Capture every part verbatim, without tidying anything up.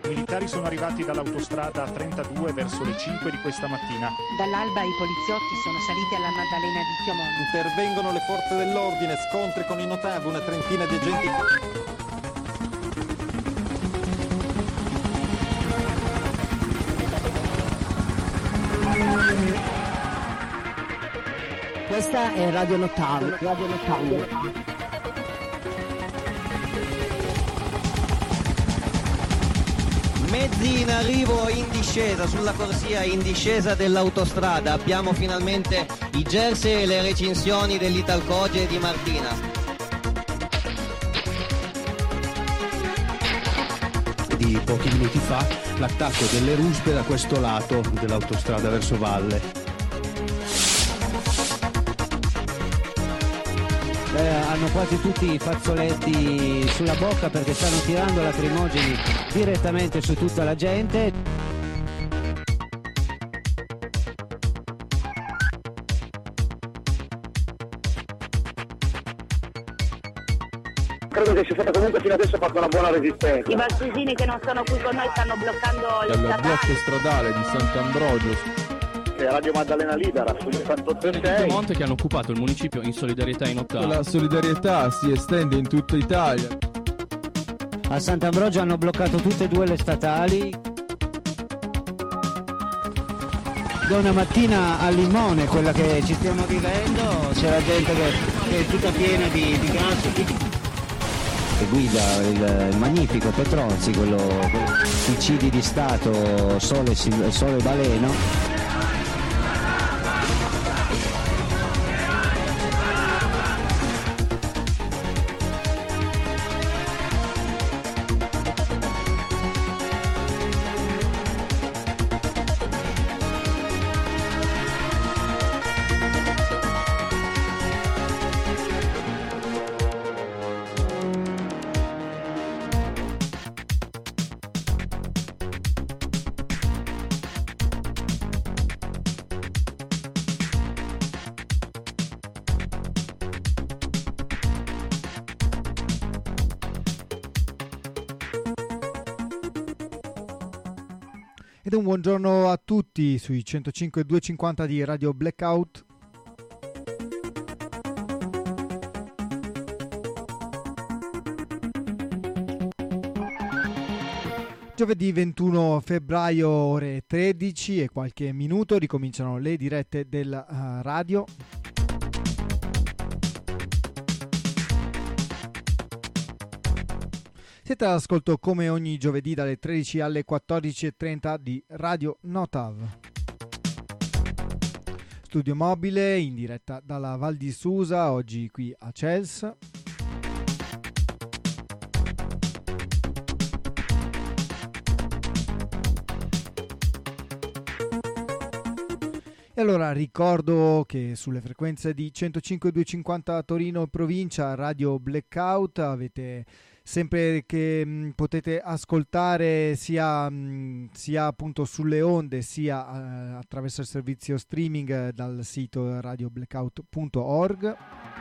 I militari sono arrivati dall'autostrada trentadue verso le cinque di questa mattina. Dall'alba i poliziotti sono saliti alla Maddalena di Piemonte. Intervengono le forze dell'ordine, scontri con i Notav, una trentina di agenti. Questa è Radio Notav. Radio Notav. Mezzi in arrivo in discesa, sulla corsia in discesa dell'autostrada. Abbiamo finalmente i jersey e le recinzioni dell'Italcoge di Martina. Di pochi minuti fa l'attacco delle ruspe da questo lato dell'autostrada verso valle. Eh, hanno quasi tutti i fazzoletti sulla bocca perché stanno tirando lacrimogeni direttamente su tutta la gente. Credo che sia stata comunque fino adesso fatta una buona resistenza. I valsesini che non sono qui con noi stanno bloccando le dal blocco stradale di Sant'Ambrogio. Radio Maddalena Libera sul sessantotto virgola sei. Piemonte che hanno occupato il municipio in solidarietà in Ottava. La solidarietà si estende in tutta Italia. A Sant'Ambrogio hanno bloccato tutte e due le statali. Da una mattina a Limone, quella che ci stiamo vivendo, c'è la gente che, che è tutta piena di, di gas. Che guida il, il magnifico Petrozzi, quello, quello i cidi di Stato Sole, Sole Baleno. Ed un buongiorno a tutti sui centocinque duecentocinquanta di Radio Blackout. Giovedì ventuno febbraio, ore tredici e qualche minuto, ricominciano le dirette della uh, radio. Siete all'ascolto come ogni giovedì dalle tredici alle quattordici e trenta di Radio Notav. Studio mobile in diretta dalla Val di Susa, oggi qui a Cels. E allora ricordo che sulle frequenze di centocinque duecentocinquanta Torino provincia, Radio Blackout, avete sempre che mh, potete ascoltare sia, mh, sia appunto sulle onde sia uh, attraverso il servizio streaming uh, dal sito radio blackout punto org.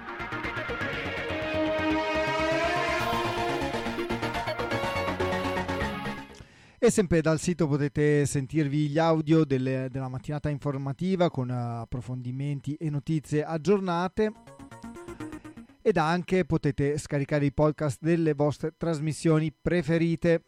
E sempre dal sito potete sentirvi gli audio delle, della mattinata informativa con uh, approfondimenti e notizie aggiornate. Ed anche potete scaricare i podcast delle vostre trasmissioni preferite.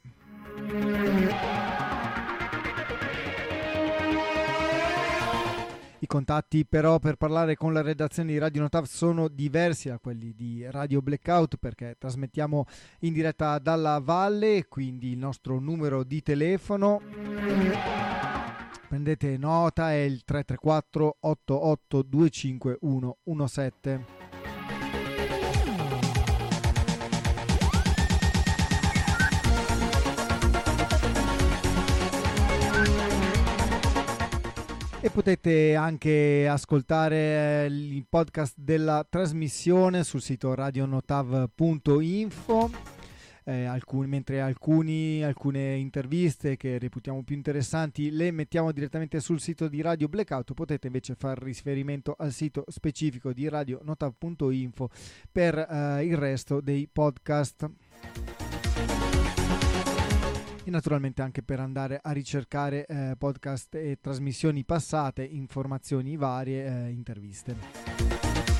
I contatti però per parlare con la redazione di Radio Notav sono diversi da quelli di Radio Blackout, perché trasmettiamo in diretta dalla valle, quindi il nostro numero di telefono, prendete nota, è il tre tre quattro otto otto due cinque uno uno sette. E potete anche ascoltare il podcast della trasmissione sul sito radionotav punto info, eh, alcuni, mentre alcuni, alcune interviste che reputiamo più interessanti le mettiamo direttamente sul sito di Radio Blackout. Potete invece fare riferimento al sito specifico di radionotav punto info per eh, il resto dei podcast. e naturalmente anche per andare a ricercare eh, podcast e trasmissioni passate, informazioni varie, eh, interviste.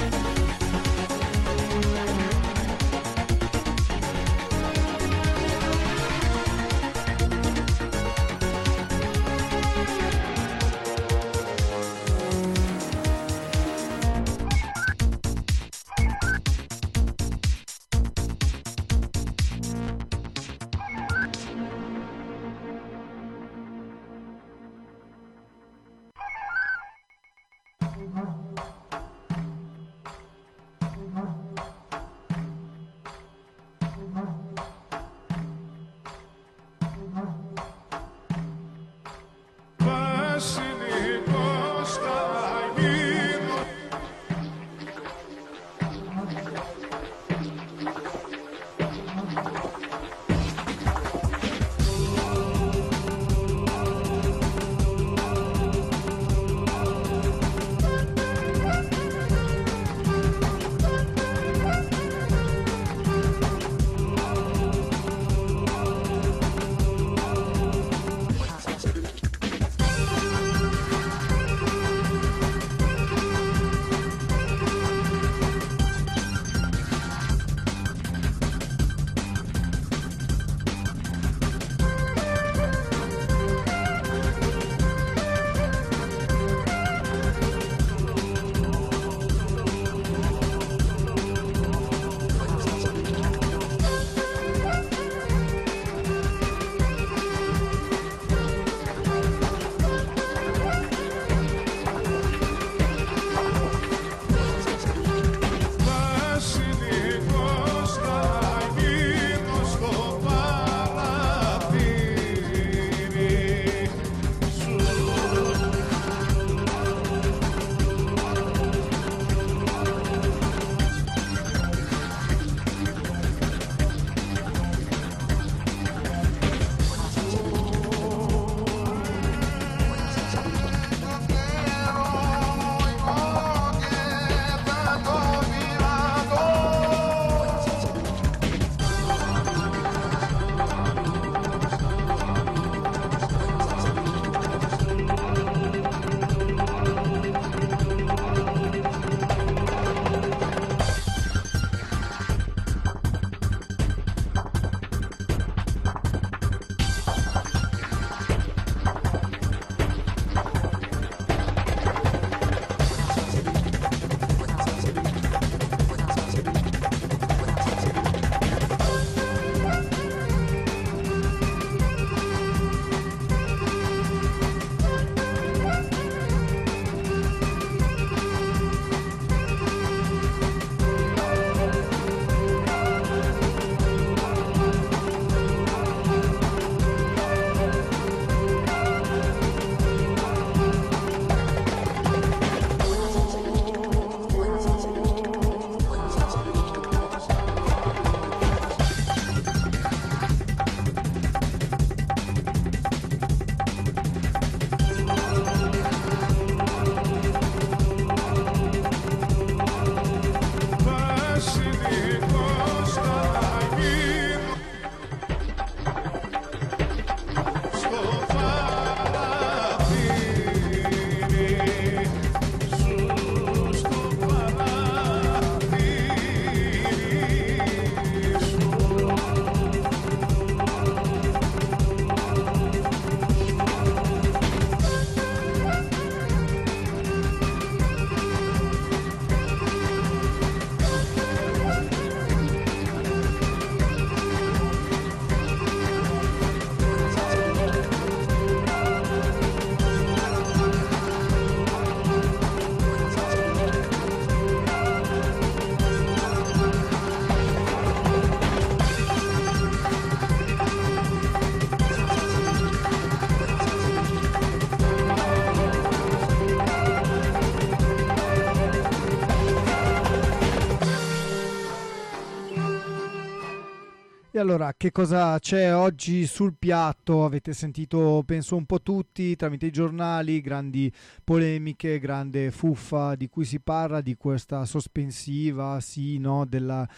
E allora, che cosa c'è oggi sul piatto? Avete sentito, penso, un po' tutti tramite i giornali, grandi polemiche, grande fuffa di cui si parla, di questa sospensiva, sì, no, della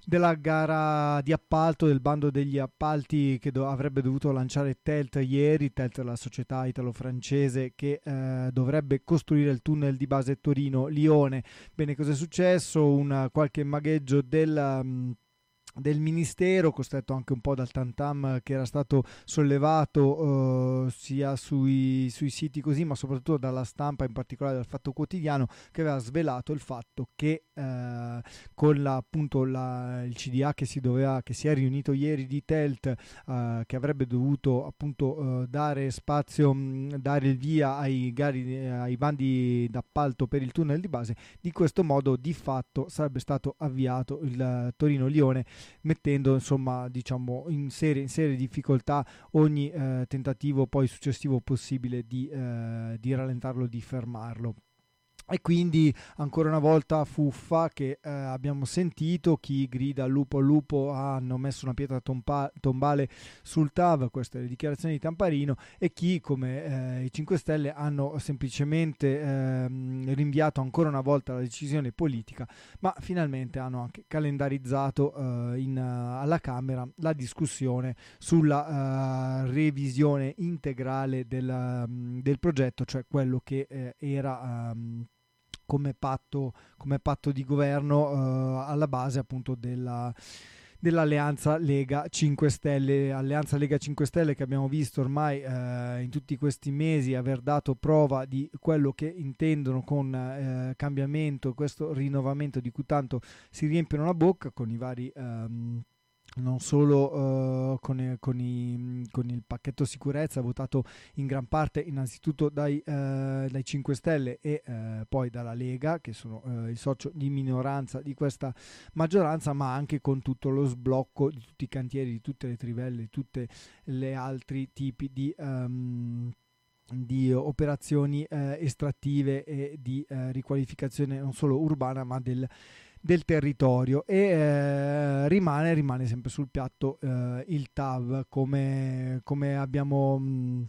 della gara di appalto, del bando degli appalti che do- avrebbe dovuto lanciare Telt ieri. Telt è la società italo-francese che eh, dovrebbe costruire il tunnel di base Torino-Lione. Bene, cosa è successo? Un qualche magheggio del... Um, del ministero, costretto anche un po' dal tantam che era stato sollevato eh, sia sui, sui siti così, ma soprattutto dalla stampa, in particolare dal Fatto Quotidiano, che aveva svelato il fatto che eh, con la, appunto la, il C D A che si doveva che si è riunito ieri di Telt, eh, che avrebbe dovuto appunto eh, dare spazio, mh, dare il via ai, gari, eh, ai bandi d'appalto per il tunnel di base, di questo modo di fatto sarebbe stato avviato il uh, Torino-Lione, mettendo insomma diciamo in serie, in serie difficoltà ogni eh, tentativo poi successivo possibile di, eh, di rallentarlo, di fermarlo. E quindi ancora una volta fuffa che eh, abbiamo sentito, chi grida lupo lupo hanno messo una pietra tompa- tombale sul T A V, queste le dichiarazioni di Tamparino, e chi come eh, i cinque Stelle hanno semplicemente eh, rinviato ancora una volta la decisione politica, ma finalmente hanno anche calendarizzato eh, in, uh, alla Camera la discussione sulla uh, revisione integrale del, um, del progetto, cioè quello che eh, era... Um, come patto, come patto di governo eh, alla base appunto della, dell'alleanza Lega cinque Stelle, alleanza Lega cinque Stelle che abbiamo visto ormai eh, in tutti questi mesi aver dato prova di quello che intendono con eh, cambiamento, questo rinnovamento di cui tanto si riempiono la bocca con i vari... Ehm, non solo uh, con, con, i, con il pacchetto sicurezza votato in gran parte innanzitutto dai, uh, dai cinque Stelle e uh, poi dalla Lega, che sono uh, il socio di minoranza di questa maggioranza, ma anche con tutto lo sblocco di tutti i cantieri, di tutte le trivelle, di tutti gli altri tipi di... Um, di operazioni eh, estrattive e di eh, riqualificazione non solo urbana ma del, del territorio, e eh, rimane, rimane sempre sul piatto eh, il T A V come, come abbiamo mh,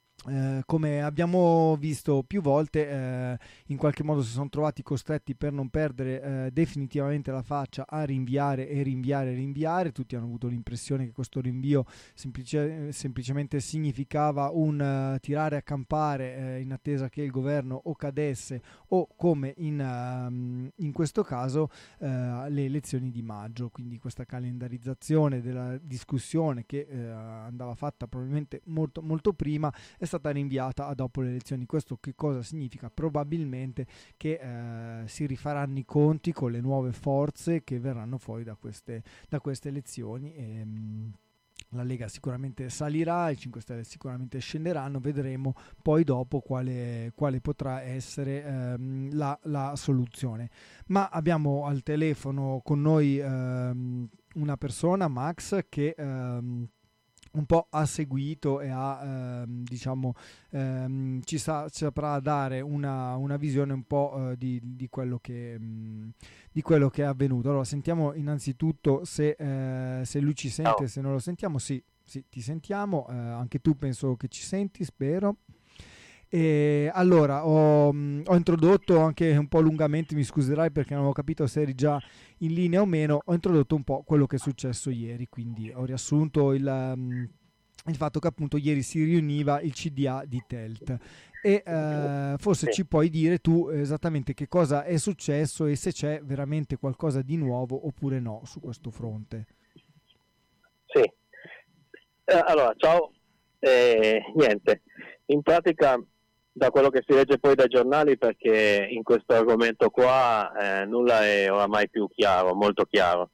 Eh, come abbiamo visto più volte, eh, in qualche modo si sono trovati costretti, per non perdere eh, definitivamente la faccia, a rinviare e rinviare e rinviare. Tutti hanno avuto l'impressione che questo rinvio semplice, semplicemente significava un uh, tirare a campare eh, in attesa che il governo o cadesse o, come in, uh, in questo caso, uh, le elezioni di maggio. Quindi questa calendarizzazione della discussione che uh, andava fatta probabilmente molto, molto prima è stata rinviata a dopo le elezioni. Questo che cosa significa? Probabilmente che eh, si rifaranno i conti con le nuove forze che verranno fuori da queste, da queste elezioni. E, mh, la Lega sicuramente salirà, i cinque Stelle sicuramente scenderanno, vedremo poi dopo quale, quale potrà essere ehm, la, la soluzione. Ma abbiamo al telefono con noi ehm, una persona, Max, che ehm, un po' ha seguito e ha ehm, diciamo ehm, ci, sa, ci saprà dare una, una visione un po' eh, di, di quello che mh, di quello che è avvenuto. Allora sentiamo innanzitutto se, eh, se lui ci sente. Se non lo sentiamo, sì, sì ti sentiamo, eh, anche tu penso che ci senti, spero. E allora ho, ho introdotto anche un po' lungamente, mi scuserai perché non avevo capito se eri già in linea o meno, ho introdotto un po' quello che è successo ieri, quindi ho riassunto il, um, il fatto che appunto ieri si riuniva il C D A di Telt e uh, forse sì. Ci puoi dire tu esattamente che cosa è successo e se c'è veramente qualcosa di nuovo oppure no su questo fronte. Sì, eh, allora ciao, eh, niente, in pratica da quello che si legge poi dai giornali, perché in questo argomento qua eh, nulla è oramai più chiaro, molto chiaro.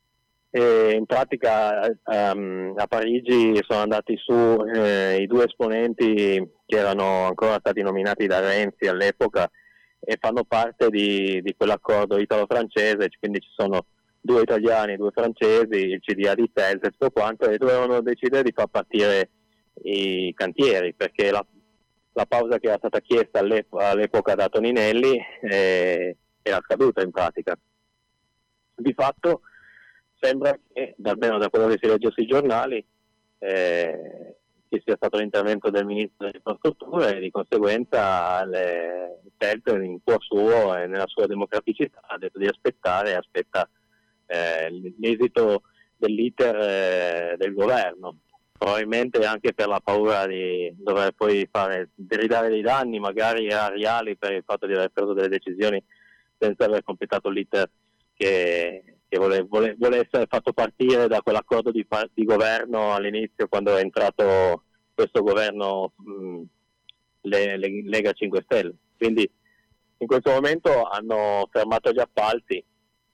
E in pratica um, a Parigi sono andati su eh, i due esponenti che erano ancora stati nominati da Renzi all'epoca e fanno parte di, di quell'accordo italo-francese, quindi ci sono due italiani, due francesi, il C D A di Telt e tutto quanto, e dovevano decidere di far partire i cantieri, perché la La pausa che era stata chiesta all'epoca, all'epoca da Toninelli eh, era scaduta in pratica. Di fatto sembra che, almeno da quello che si legge sui giornali, eh, ci sia stato l'intervento del ministro delle infrastrutture e di conseguenza le, Telt in cuor suo e nella sua democraticità ha detto di aspettare e aspetta eh, l'esito dell'iter eh, del governo, probabilmente anche per la paura di dover poi fare, di ridare dei danni magari reali per il fatto di aver preso delle decisioni senza aver completato l'iter che, che vuole, vuole, vuole essere fatto partire da quell'accordo di, di governo all'inizio, quando è entrato questo governo mh, le, le, Lega cinque Stelle. Quindi in questo momento hanno fermato gli appalti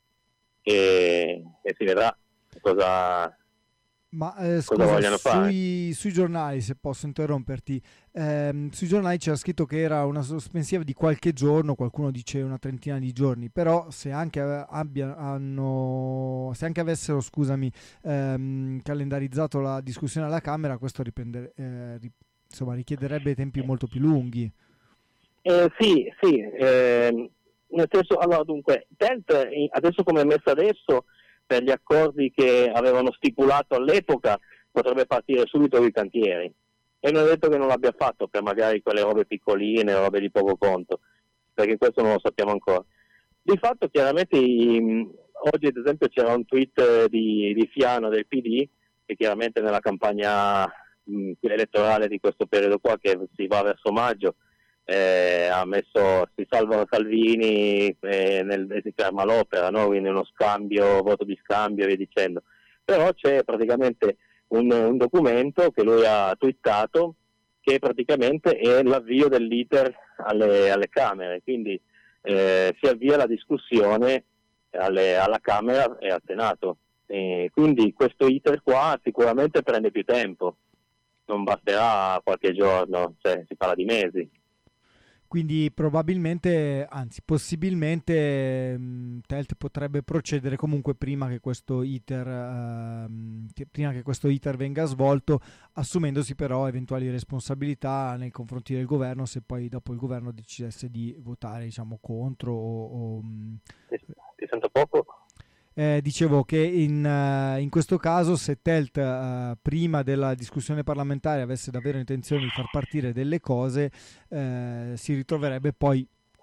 e, e si vedrà cosa, Ma eh, cosa vogliono scusa, fare. Sui, sui giornali, se posso interromperti, ehm, sui giornali c'era scritto che era una sospensiva di qualche giorno, qualcuno dice una trentina di giorni, però se anche abbia, hanno, se anche avessero, scusami, ehm, calendarizzato la discussione alla Camera, questo riprendere, eh, ri, insomma, richiederebbe tempi molto più lunghi. Eh, sì, sì, eh, nel senso, allora dunque, Telt adesso come è messa adesso, per gli accordi che avevano stipulato all'epoca, potrebbe partire subito i cantieri. E non è detto che non l'abbia fatto per magari quelle robe piccoline, robe di poco conto, perché questo non lo sappiamo ancora. Di fatto, chiaramente, i, oggi ad esempio c'era un tweet di, di Fiano del P D, che chiaramente nella campagna mh, elettorale di questo periodo qua, che si va verso maggio, Eh, ha messo si salvano Salvini eh, nel, e si ferma l'opera, no? Quindi uno scambio, voto di scambio e via dicendo. Però c'è praticamente un, un documento che lui ha twittato che praticamente è l'avvio dell'iter alle, alle Camere, quindi eh, si avvia la discussione alle, alla Camera e al Senato. E quindi questo iter qua sicuramente prende più tempo, non basterà qualche giorno, cioè si parla di mesi. Quindi probabilmente, anzi possibilmente, mh, Telt potrebbe procedere comunque prima che questo iter uh, che prima che questo iter venga svolto, assumendosi però eventuali responsabilità nei confronti del governo, se poi dopo il governo decidesse di votare, diciamo, contro o, o mh... Ti, ti sento poco. Eh, dicevo che in, uh, in questo caso, se Telt uh, prima della discussione parlamentare avesse davvero intenzione di far partire delle cose, eh, si ritroverebbe poi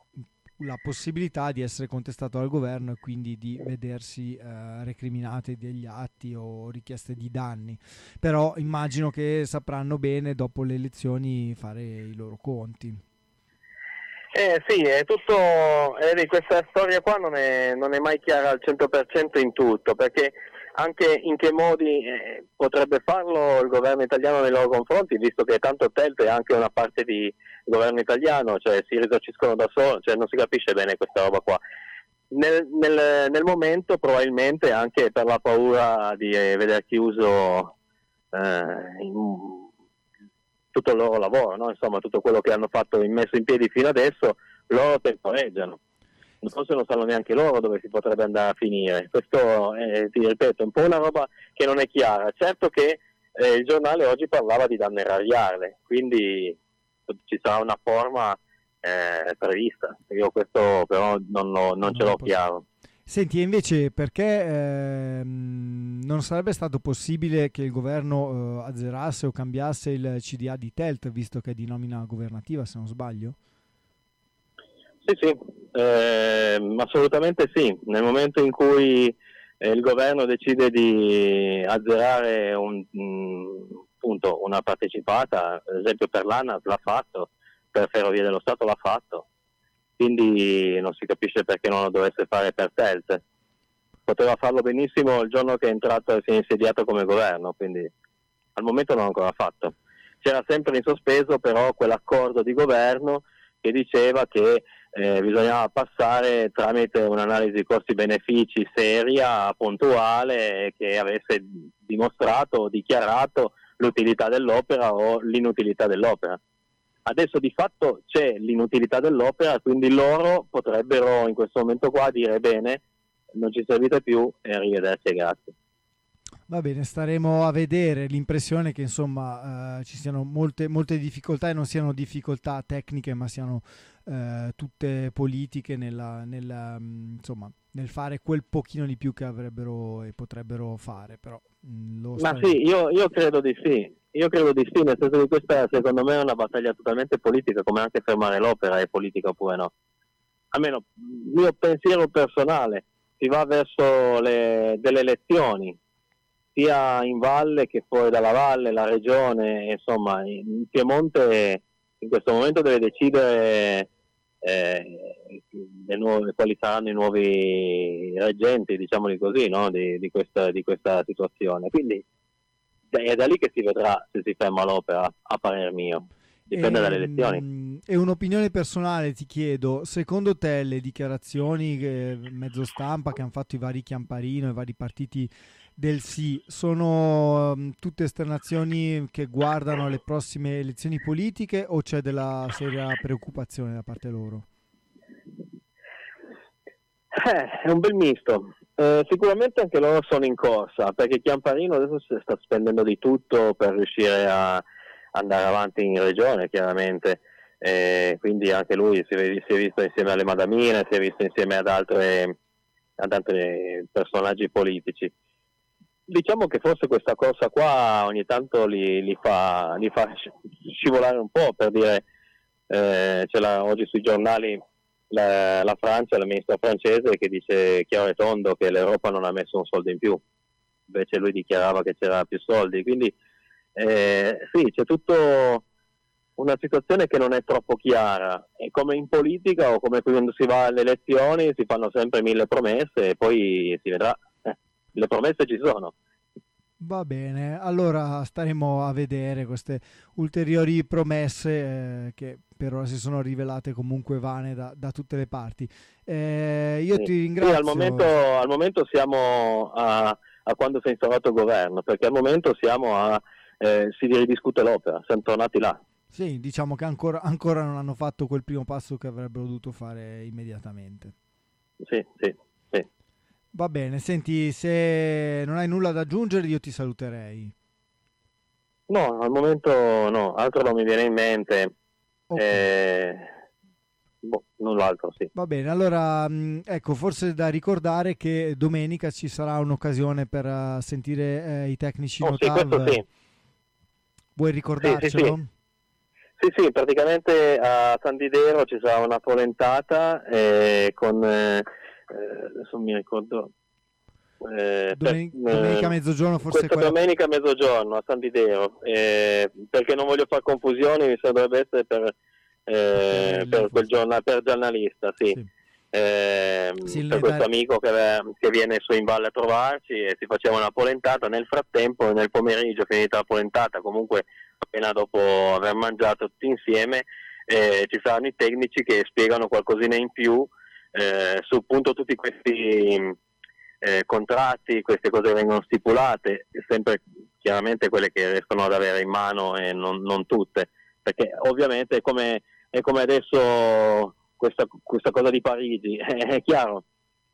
la possibilità di essere contestato dal governo e quindi di vedersi uh, recriminati degli atti o richieste di danni. Però immagino che sapranno bene dopo le elezioni fare i loro conti. Eh sì, è tutto, eh, questa storia qua non è, non è mai chiara al cento per cento in tutto, perché anche in che modi eh, potrebbe farlo il governo italiano nei loro confronti, visto che tanto Telt è anche una parte di governo italiano, cioè si risorciscono da solo, cioè non si capisce bene questa roba qua. Nel, nel, nel momento probabilmente anche per la paura di eh, veder chiuso eh, in, tutto il loro lavoro, no? Insomma, tutto quello che hanno fatto messo in piedi fino adesso, loro temporeggiano. Forse non sanno neanche loro dove si potrebbe andare a finire. Questo è, ti ripeto, è un po' una roba che non è chiara. Certo che eh, il giornale oggi parlava di danno erariale, quindi ci sarà una forma eh, prevista. Io questo però non, lo, non, non ce l'ho chiaro. Senti, invece perché ehm, non sarebbe stato possibile che il governo eh, azzerasse o cambiasse il C D A di Telt, visto che è di nomina governativa, se non sbaglio? Sì, sì, eh, assolutamente sì. Nel momento in cui eh, il governo decide di azzerare un, mh, appunto, una partecipata, ad esempio per l'ANAS l'ha fatto, per Ferrovie dello Stato l'ha fatto, quindi non si capisce perché non lo dovesse fare per Telt. Poteva farlo benissimo il giorno che è entrato e si è insediato come governo, quindi al momento non l'ha ancora fatto. C'era sempre in sospeso però quell'accordo di governo che diceva che eh, bisognava passare tramite un'analisi costi-benefici seria, puntuale, che avesse dimostrato o dichiarato l'utilità dell'opera o l'inutilità dell'opera. Adesso di fatto c'è l'inutilità dell'opera, quindi loro potrebbero in questo momento qua dire bene, non ci servite più e arrivederci e grazie. Va bene, staremo a vedere. L'impressione che insomma eh, ci siano molte, molte difficoltà e non siano difficoltà tecniche, ma siano eh, tutte politiche nella, nella, insomma, nel fare quel pochino di più che avrebbero e potrebbero fare. Però, mh, lo Ma sì, io, io credo di sì. Io credo di sì, nel senso che questa secondo me è una battaglia totalmente politica, come anche fermare l'opera è politica oppure no. Almeno il mio pensiero personale si va verso le, delle elezioni, sia in valle che fuori dalla valle, la regione, insomma, il Piemonte in questo momento deve decidere eh, le nuove, quali saranno i nuovi reggenti, diciamoli così, no? di, di, questa, di questa situazione. Quindi è da lì che si vedrà se si ferma l'opera, a parer mio. Dipende e, dalle elezioni. E un'opinione personale ti chiedo, secondo te le dichiarazioni che, mezzo stampa che hanno fatto i vari Chiamparino, i vari partiti del sì, sono um, tutte esternazioni che guardano le prossime elezioni politiche o c'è della seria preoccupazione da parte loro? Eh, è un bel misto. Eh, sicuramente anche loro sono in corsa, perché Chiamparino adesso si sta spendendo di tutto per riuscire a andare avanti in regione, chiaramente. Eh, quindi anche lui si è, si è visto insieme alle Madamine, si è visto insieme ad altre ad altri personaggi politici. Diciamo che forse questa corsa qua ogni tanto li, li, fa, li fa scivolare un po', per dire, eh, c'è la, oggi sui giornali la, la Francia, il ministro francese che dice chiaro e tondo che l'Europa non ha messo un soldo in più, invece lui dichiarava che c'era più soldi, quindi eh, sì, c'è tutto una situazione che non è troppo chiara, e come in politica o come quando si va alle elezioni si fanno sempre mille promesse e poi si vedrà. Le promesse ci sono. Va bene, allora staremo a vedere queste ulteriori promesse eh, che per ora si sono rivelate comunque vane da, da tutte le parti. Eh, io sì. ti ringrazio. Sì, al momento, al momento siamo a, a quando si è instaurato il governo, perché al momento siamo a eh, si ridiscute l'opera, siamo tornati là. Sì, diciamo che ancora, ancora non hanno fatto quel primo passo che avrebbero dovuto fare immediatamente. Sì, sì, sì. Va bene, senti, se non hai nulla da aggiungere io ti saluterei. No, al momento no, altro non mi viene in mente. Okay. Eh, boh, null'altro, sì. Va bene, allora ecco, forse da ricordare che domenica ci sarà un'occasione per uh, sentire uh, i tecnici oh, Notav. Sì, questo sì. Vuoi ricordarcelo? Sì, sì, sì. Sì, sì, praticamente a San Didero ci sarà una polentata eh, con... Eh, Eh, adesso mi ricordo eh, Domen- per, domenica mezzogiorno forse questa quella... domenica mezzogiorno a San Didero eh, perché non voglio fare confusioni, mi sa dovrebbe essere per, eh, okay, per quel giornale, per giornalista sì, sì. Eh, sì, per questo vai... amico che, che viene su in valle a trovarci e si faceva una polentata. Nel frattempo, nel pomeriggio, finita la polentata, comunque appena dopo aver mangiato tutti insieme, eh, ci saranno i tecnici che spiegano qualcosina in più Eh, su appunto tutti questi eh, contratti, queste cose vengono stipulate, sempre chiaramente quelle che riescono ad avere in mano e non, non tutte, perché ovviamente è come, è come adesso questa, questa cosa di Parigi, è chiaro,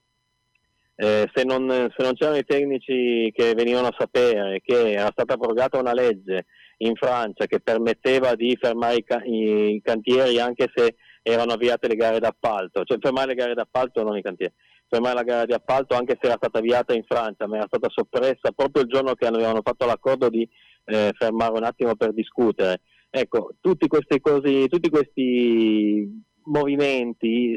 eh, se, non, se non c'erano i tecnici che venivano a sapere che era stata abrogata una legge in Francia che permetteva di fermare i, ca- i cantieri anche se erano avviate le gare d'appalto, cioè fermare le gare d'appalto, non i cantieri, fermare la gara di appalto anche se era stata avviata in Francia, ma era stata soppressa proprio il giorno che avevano fatto l'accordo di eh, fermare un attimo per discutere. Ecco, tutti questi cose, tutti questi movimenti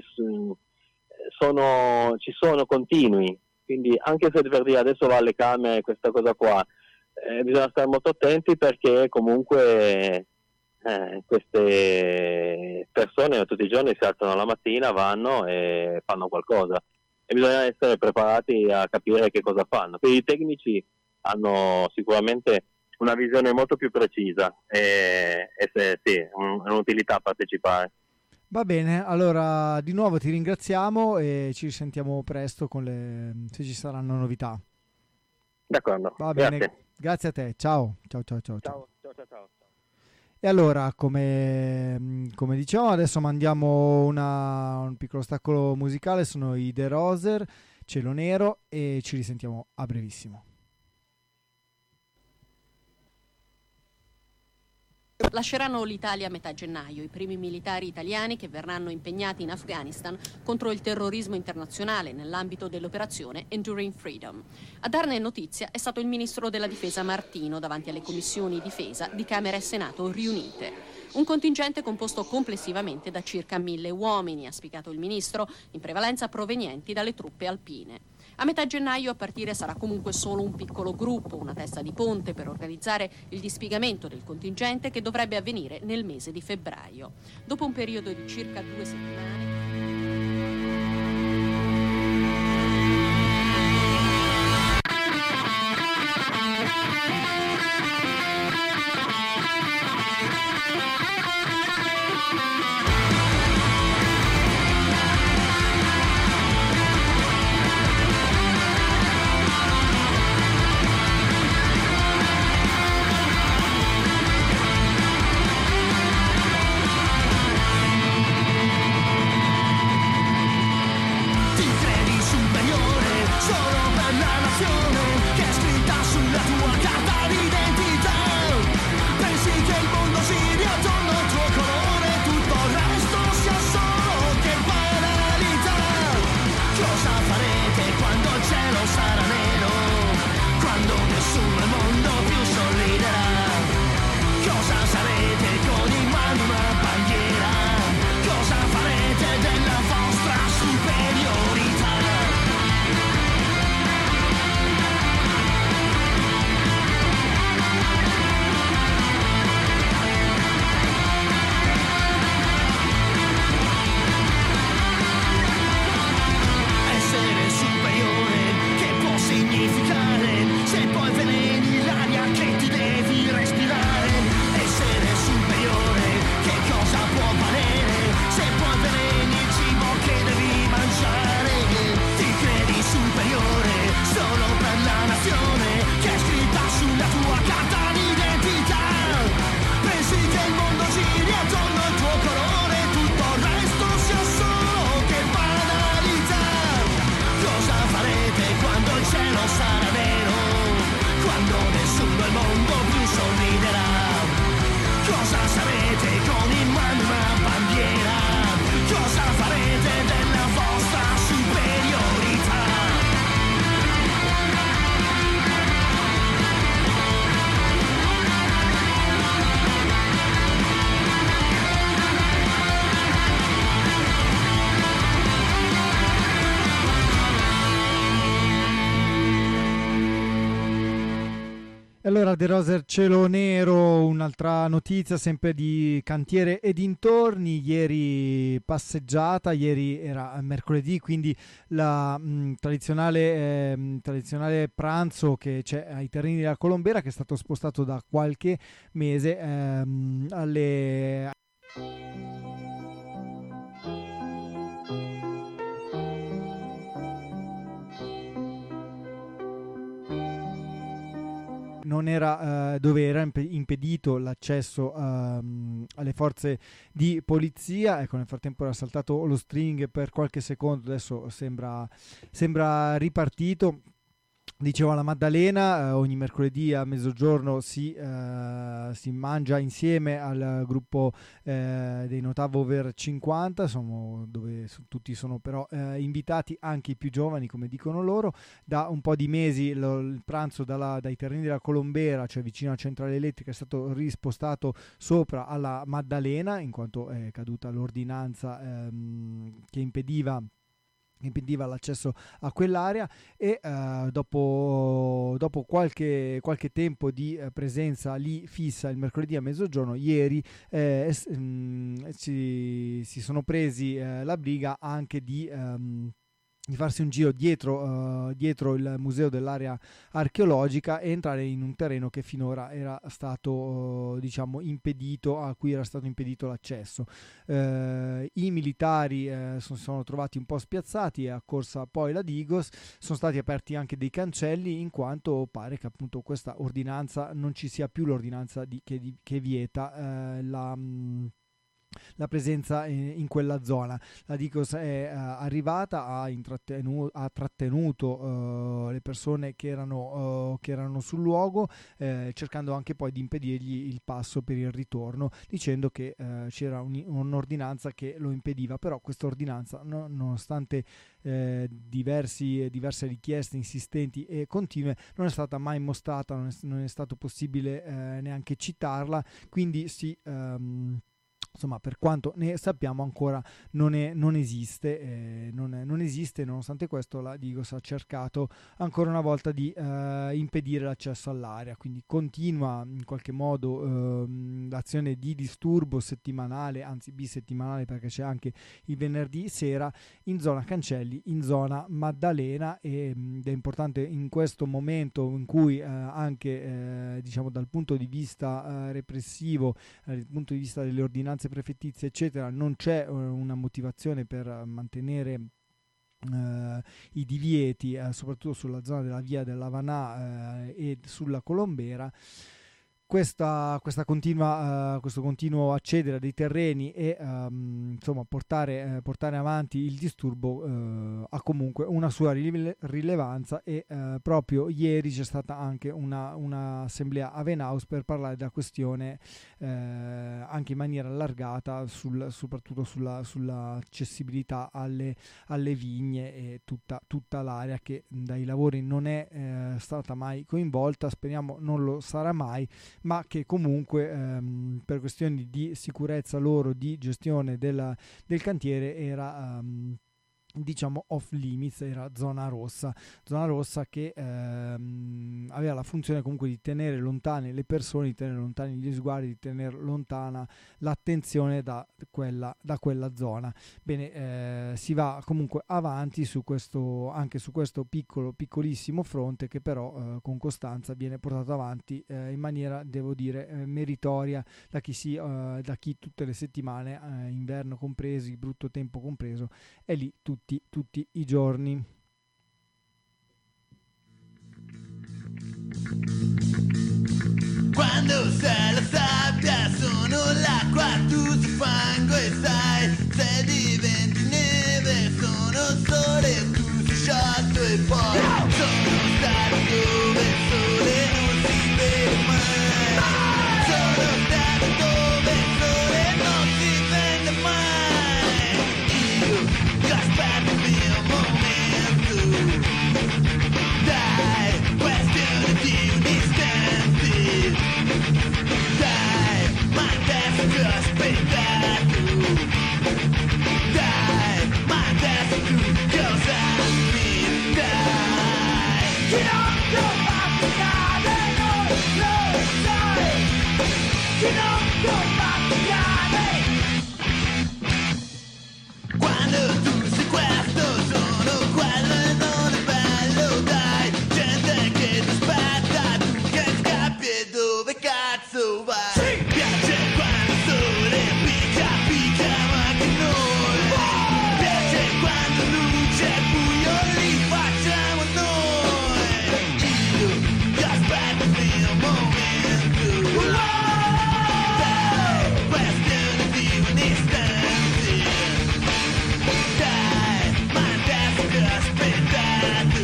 sono, ci sono continui, quindi anche se per dire adesso va alle Camere questa cosa qua, eh, bisogna stare molto attenti perché comunque Eh, queste persone tutti i giorni si alzano la mattina, vanno e fanno qualcosa e bisogna essere preparati a capire che cosa fanno. Quindi i tecnici hanno sicuramente una visione molto più precisa e, e se, sì, è un'utilità partecipare. Va bene, allora di nuovo ti ringraziamo e ci risentiamo presto con le, se ci saranno novità. D'accordo. Va bene, grazie, grazie a te, ciao ciao ciao ciao. Ciao, ciao, ciao, ciao. E allora, come, come dicevamo, adesso mandiamo una, un piccolo stacco musicale, sono i The Roser, Cielo Nero, e ci risentiamo a brevissimo. Lasceranno l'Italia a metà gennaio i primi militari italiani che verranno impegnati in Afghanistan contro il terrorismo internazionale nell'ambito dell'operazione Enduring Freedom. A darne notizia è stato il ministro della Difesa Martino davanti alle commissioni difesa di Camera e Senato riunite. Un contingente composto complessivamente da circa mille uomini, ha spiegato il ministro, in prevalenza provenienti dalle truppe alpine. A metà gennaio a partire sarà comunque solo un piccolo gruppo, una testa di ponte per organizzare il dispiegamento del contingente che dovrebbe avvenire nel mese di febbraio. Dopo un periodo di circa due settimane... Allora, De Roser Cielo Nero, un'altra notizia sempre di cantiere e dintorni. Ieri passeggiata, ieri era mercoledì, quindi la mh, tradizionale, eh, tradizionale pranzo che c'è ai terreni della Colombera, che è stato spostato da qualche mese ehm, alle... non era eh, dove era impedito l'accesso um, alle forze di polizia. Ecco, nel frattempo era saltato lo string per qualche secondo, adesso sembra, sembra ripartito. Dicevo, alla Maddalena eh, ogni mercoledì a mezzogiorno si, eh, si mangia insieme al gruppo eh, dei Notav Over cinquanta, insomma, dove so, tutti sono però eh, invitati, anche i più giovani, come dicono loro. Da un po' di mesi lo, il pranzo dalla, dai terreni della Colombera, cioè vicino alla centrale elettrica, è stato rispostato sopra alla Maddalena, in quanto è caduta l'ordinanza ehm, che impediva impediva l'accesso a quell'area, e uh, dopo, dopo qualche, qualche tempo di uh, presenza lì fissa il mercoledì a mezzogiorno, ieri eh, es, mh, si, si sono presi uh, la briga anche di... Um, di farsi un giro dietro, uh, dietro il museo dell'area archeologica e entrare in un terreno che finora era stato uh, diciamo impedito, a cui era stato impedito l'accesso. Uh, i militari uh, sono, sono trovati un po' spiazzati, è accorsa poi la Digos, sono stati aperti anche dei cancelli, in quanto pare che appunto questa ordinanza non ci sia più, l'ordinanza di, che, di, che vieta uh, la... Mh, la presenza in quella zona. La Digos è uh, arrivata, ha, intrattenu- ha trattenuto uh, le persone che erano, uh, che erano sul luogo, eh, cercando anche poi di impedirgli il passo per il ritorno, dicendo che uh, c'era un, un'ordinanza che lo impediva. Però questa ordinanza, no, nonostante eh, diversi, diverse richieste insistenti e continue, non è stata mai mostrata, non è, non è stato possibile eh, neanche citarla, quindi si... Um, insomma, per quanto ne sappiamo ancora non, è, non esiste, eh, non, è, non esiste. Nonostante questo la Digos ha cercato ancora una volta di eh, impedire l'accesso all'area, quindi continua in qualche modo eh, l'azione di disturbo settimanale, anzi bisettimanale, perché c'è anche il venerdì sera in zona Cancelli, in zona Maddalena, e, ed è importante in questo momento in cui eh, anche eh, diciamo dal punto di vista eh, repressivo, eh, dal punto di vista delle ordinanze prefettizie eccetera, non c'è uh, una motivazione per uh, mantenere uh, i divieti, uh, soprattutto sulla zona della via dell'Havanà uh, e sulla Colombera. Questa, questa continua, uh, questo continuo accedere a dei terreni e um, insomma portare, uh, portare avanti il disturbo uh, ha comunque una sua rile- rilevanza e uh, proprio ieri c'è stata anche una, una assemblea a Venaus per parlare della questione uh, anche in maniera allargata, sul, soprattutto sulla, sull'accessibilità alle, alle vigne e tutta, tutta l'area che dai lavori non è uh, stata mai coinvolta, speriamo non lo sarà mai, ma che comunque ehm, per questioni di sicurezza loro, di gestione della, del cantiere era ehm, diciamo off limits, era zona rossa, zona rossa che ehm, aveva la funzione comunque di tenere lontane le persone, di tenere lontani gli sguardi, di tenere lontana l'attenzione da quella, da quella zona. Bene, eh, si va comunque avanti su questo, anche su questo piccolo, piccolissimo fronte, che però eh, con costanza viene portato avanti eh, in maniera, devo dire, eh, meritoria da chi, si, eh, da chi tutte le settimane, eh, inverno compresi, brutto tempo compreso, è lì tutti tutti i giorni. Quando sei la sabbia sono l'acqua, tu sei fango e sai, se diventi neve sono sole, tu sei sciolto e poi sono stato dove il sole non si vede mai, sono stato dove il sole non si vede mai, io che aspetto il mio momento, dai, questione di un istante, dai, ma adesso che ho aspettato, dai, ma adesso tu cosa mi dai? Chi non combatte cade, non lo sai, chi non combatte cade. Quando tu sei questo sono quello e non è bello, dai, gente che ti aspetta, tu che scappi e dove cazzo vai? Sì! Piace quando il sole picca, picca ma che noi, piace quando luce e buio li facciamo noi, io che aspetto il mio momento, dai, questione di un istante, dai, ma adesso che ho aspettato,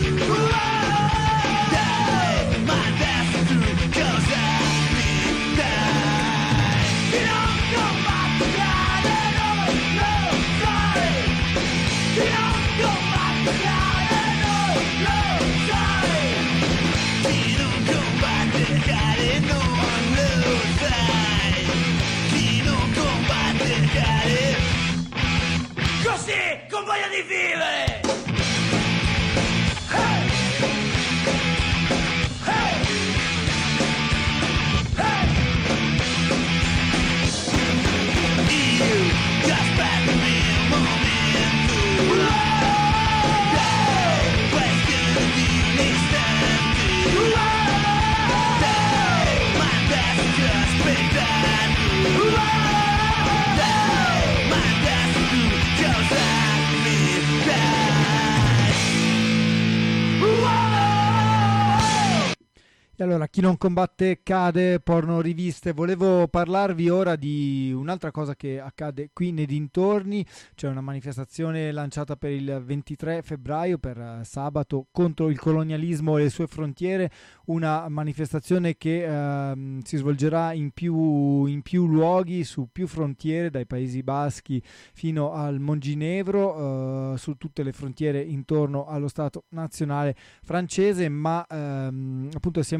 dai, ma adesso tu cosa mi dai? Chi non combatte cade, non lo sai, chi non combatte cade, non lo sai, chi non combatte cade, non lo sai, chi non combatte cade, così con voglia di vivere. Hey! Hey! Hey! Io ti aspetto il mio momento, dai, questione di un istante, dai, ma adesso che ho aspettato, dai, ma adesso tu cosa mi dai? E allora, chi non combatte cade, porno riviste. Volevo parlarvi ora di un'altra cosa che accade qui nei dintorni. C'è una manifestazione lanciata per il ventitré febbraio, per uh, sabato, contro il colonialismo e le sue frontiere. Una manifestazione che uh, si svolgerà in più, in più luoghi, su più frontiere, dai Paesi Baschi fino al Monginevro, uh, su tutte le frontiere intorno allo Stato nazionale francese, ma um, appunto siamo in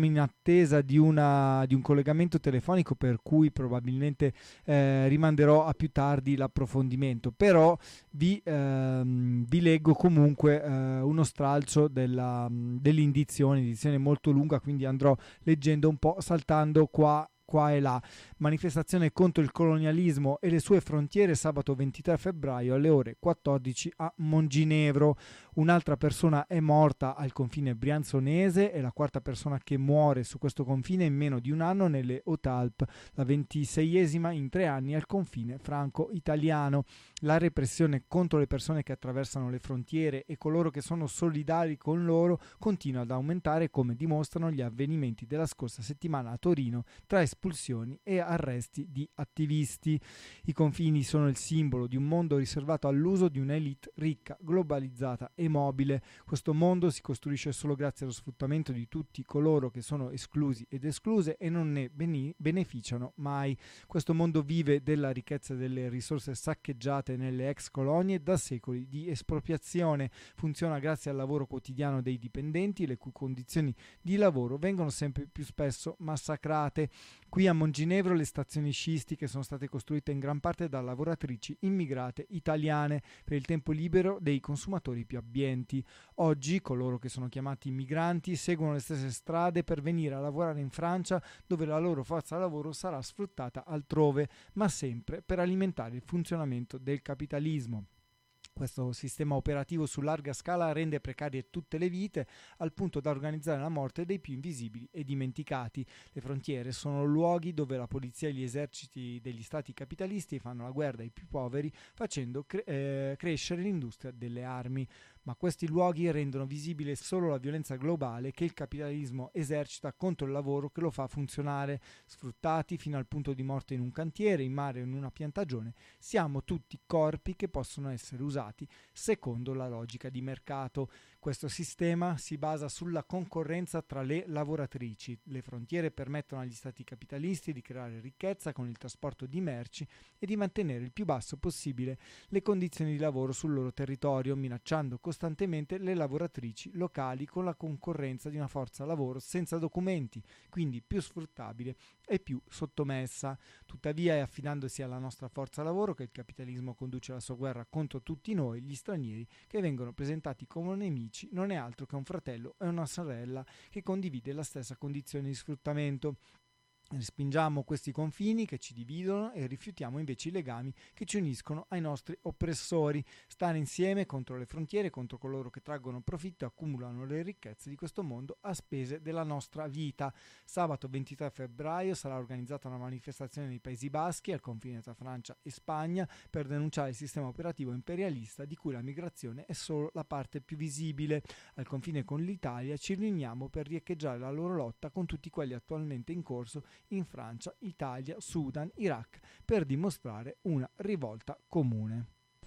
in attesa di, una, di un collegamento telefonico, per cui probabilmente eh, rimanderò a più tardi l'approfondimento, però vi, ehm, vi leggo comunque eh, uno stralcio della, dell'indizione, indizione molto lunga, quindi andrò leggendo un po', saltando qua qua e là. Manifestazione contro il colonialismo e le sue frontiere sabato ventitré febbraio alle ore quattordici a Monginevro. Un'altra persona è morta al confine brianzonese, è la quarta persona che muore su questo confine in meno di un anno nelle Hautes-Alpes, la ventiseiesima in tre anni al confine franco-italiano. La repressione contro le persone che attraversano le frontiere e coloro che sono solidari con loro continua ad aumentare, come dimostrano gli avvenimenti della scorsa settimana a Torino, tra espulsioni e arresti di attivisti. I confini sono il simbolo di un mondo riservato all'uso di un'elite ricca, globalizzata e mobile. Questo mondo si costruisce solo grazie allo sfruttamento di tutti coloro che sono esclusi ed escluse e non ne bene- beneficiano mai. Questo mondo vive della ricchezza e delle risorse saccheggiate nelle ex colonie da secoli di espropriazione. Funziona grazie al lavoro quotidiano dei dipendenti, le cui condizioni di lavoro vengono sempre più spesso massacrate. Qui a Monginevro le stazioni sciistiche sono state costruite in gran parte da lavoratrici immigrate italiane per il tempo libero dei consumatori più abbienti. Oggi coloro che sono chiamati migranti seguono le stesse strade per venire a lavorare in Francia, dove la loro forza lavoro sarà sfruttata altrove, ma sempre per alimentare il funzionamento del capitalismo. Questo sistema operativo su larga scala rende precarie tutte le vite, al punto da organizzare la morte dei più invisibili e dimenticati. Le frontiere sono luoghi dove la polizia e gli eserciti degli stati capitalisti fanno la guerra ai più poveri, facendo cre- eh, crescere l'industria delle armi. Ma questi luoghi rendono visibile solo la violenza globale che il capitalismo esercita contro il lavoro che lo fa funzionare. Sfruttati fino al punto di morte in un cantiere, in mare o in una piantagione, siamo tutti corpi che possono essere usati secondo la logica di mercato. Questo sistema si basa sulla concorrenza tra le lavoratrici. Le frontiere permettono agli stati capitalisti di creare ricchezza con il trasporto di merci e di mantenere il più basso possibile le condizioni di lavoro sul loro territorio, minacciando costantemente le lavoratrici locali con la concorrenza di una forza lavoro senza documenti, quindi più sfruttabile e più sottomessa. Tuttavia è affidandosi alla nostra forza lavoro che il capitalismo conduce la sua guerra contro tutti noi, gli stranieri, che vengono presentati come nemici. Non è altro che un fratello e una sorella che condivide la stessa condizione di sfruttamento. Respingiamo questi confini che ci dividono e rifiutiamo invece i legami che ci uniscono ai nostri oppressori. Stare insieme contro le frontiere, contro coloro che traggono profitto e accumulano le ricchezze di questo mondo a spese della nostra vita. Sabato ventitré febbraio sarà organizzata una manifestazione nei Paesi Baschi, al confine tra Francia e Spagna, per denunciare il sistema operativo imperialista di cui la migrazione è solo la parte più visibile. Al confine con l'Italia ci riuniamo per riecheggiare la loro lotta con tutti quelli attualmente in corso in Francia, Italia, Sudan, Iraq, per dimostrare una rivolta comune.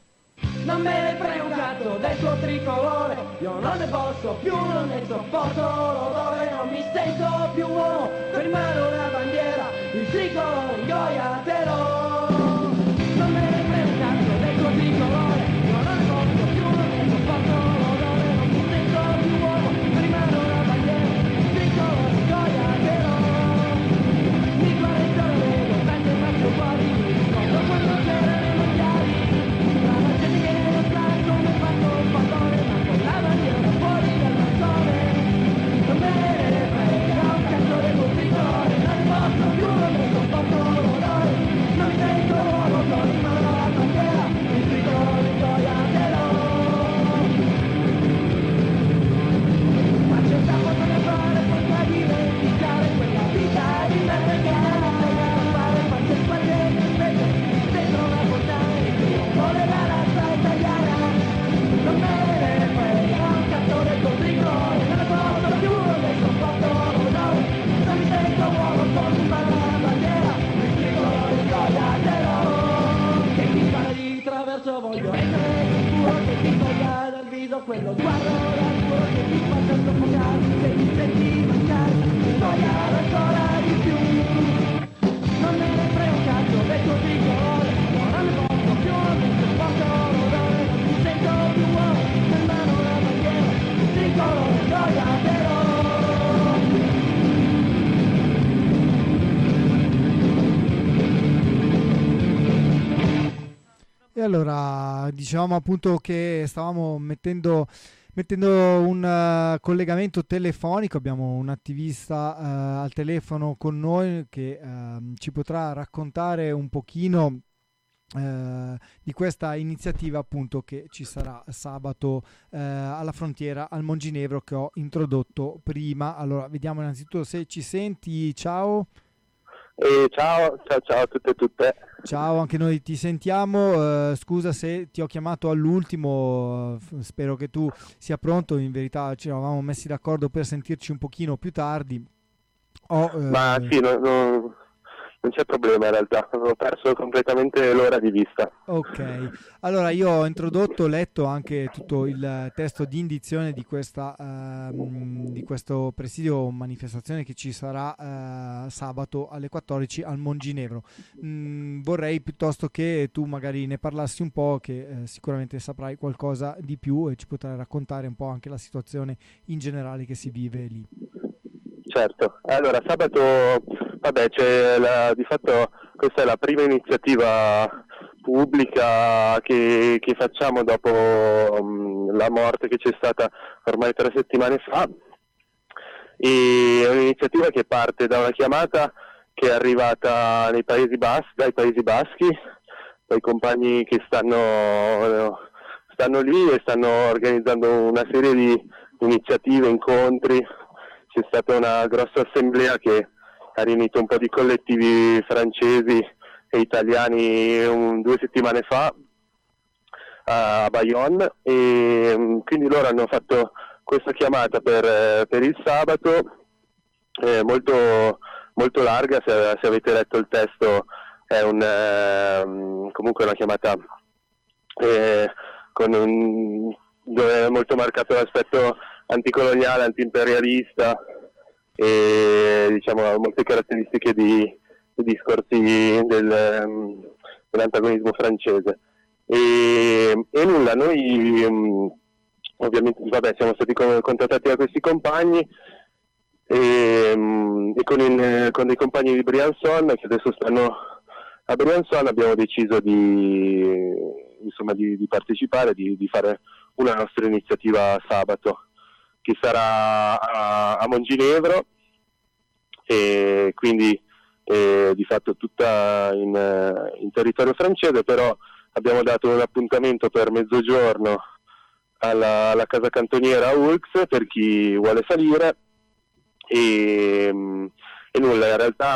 Non me ne frega un cazzo del tuo tricolore, io non ne posso più, non ne sopporto l'odore, non mi sento più uomo, per mano una bandiera, il tricolore ingoiatelo. Non me ne frega un cazzo del tuo tricolore, io non ne posso più, non ne sopporto l'odore, non mi sento più uomo, per mano una bandiera, il tricolore ingoiatelo. Mi guardo e vedo, penso e faccio fuori, ricordo quando c'erano i mondiali, tra la gente che non sa come fatto un pallone, ma con la bandiera fuori dal balcone. Non me ne frega un cazzo del tuo tricolore, allora dicevamo appunto che stavamo mettendo mettendo un uh, collegamento telefonico, abbiamo un attivista uh, al telefono con noi che uh, ci potrà raccontare un pochino uh, di questa iniziativa appunto che ci sarà sabato uh, alla frontiera al Monginevro, che ho introdotto prima. Allora vediamo innanzitutto se ci senti. Ciao. Eh, ciao, ciao, ciao a tutte e tutte. Ciao, anche noi ti sentiamo. Uh, scusa se ti ho chiamato all'ultimo, uh, spero che tu sia pronto. In verità ci eravamo messi d'accordo per sentirci un pochino più tardi. Oh, uh... Ma sì, no, no, non c'è problema in realtà, ho perso completamente l'ora di vista. Ok, allora io ho introdotto, ho letto anche tutto il testo di indizione di questa uh, di questo presidio manifestazione che ci sarà uh, sabato alle quattordici al Monginevro. Mm, vorrei piuttosto che tu magari ne parlassi un po', che eh, sicuramente saprai qualcosa di più e ci potrai raccontare un po' anche la situazione in generale che si vive lì. Certo, allora sabato, vabbè, c'è la, di fatto questa è la prima iniziativa pubblica che, che facciamo dopo um, la morte che c'è stata ormai tre settimane fa, e è un'iniziativa che parte da una chiamata che è arrivata nei Paesi Baschi, dai Paesi Baschi, dai compagni che stanno, stanno lì e stanno organizzando una serie di iniziative, incontri. C'è stata una grossa assemblea che ha riunito un po' di collettivi francesi e italiani un, due settimane fa a Bayonne, e quindi loro hanno fatto questa chiamata per, per il sabato, eh, molto, molto larga. Se, se avete letto il testo è un, eh, comunque una chiamata eh, con un, dove è molto marcato l'aspetto anticoloniale, antiimperialista e diciamo molte caratteristiche di, di discorsi del, um, dell'antagonismo francese. E, e nulla, noi um, ovviamente vabbè, siamo stati contattati da questi compagni e, um, e con, in, con dei compagni di Briançon che adesso stanno a Briançon abbiamo deciso di, insomma, di, di partecipare, di, di fare una nostra iniziativa sabato, che sarà a, a Monginevro, e quindi eh, di fatto tutta in, in territorio francese, però abbiamo dato un appuntamento per mezzogiorno alla, alla casa cantoniera a Oulx per chi vuole salire, e, e nulla, in realtà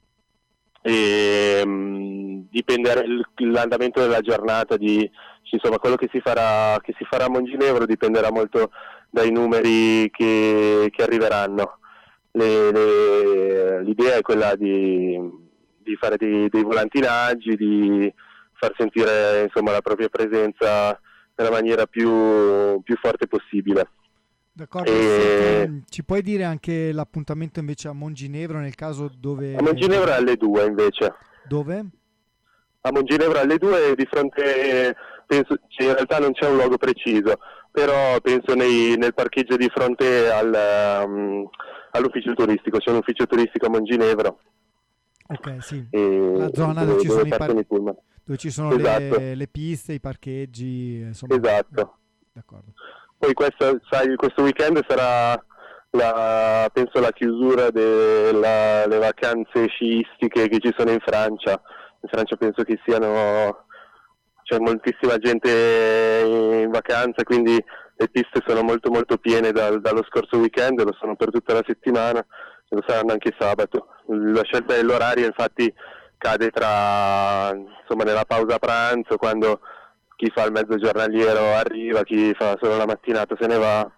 e, dipende l'andamento della giornata, di insomma quello che si farà che si farà a Monginevro dipenderà molto dai numeri che, che arriveranno. Le, le, l'idea è quella di, di fare dei, dei volantinaggi, di far sentire insomma la propria presenza nella maniera più, più forte possibile. D'accordo, e... sì, ci puoi dire anche l'appuntamento invece a Monginevro, nel caso dove... A Monginevro è alle due invece. Dove? A Monginevro alle due, di fronte, penso, cioè in realtà non c'è un luogo preciso, però penso nei, nel parcheggio di fronte al, um, all'ufficio turistico, c'è un ufficio turistico a Monginevro. Ok, sì, e, la zona dove, dove ci dove sono, i par- i pullman. Dove ci sono esatto. le, le piste, i parcheggi, insomma. Esatto. D'accordo. Poi questo, sai, questo weekend sarà la, penso la chiusura delle vacanze sciistiche che ci sono in Francia. In Francia penso che siano, c'è moltissima gente in vacanza, quindi le piste sono molto molto piene dal, dallo scorso weekend, lo sono per tutta la settimana, lo saranno anche sabato. La scelta dell'orario infatti cade tra, insomma, nella pausa pranzo, quando chi fa il mezzo giornaliero arriva, chi fa solo la mattinata se ne va,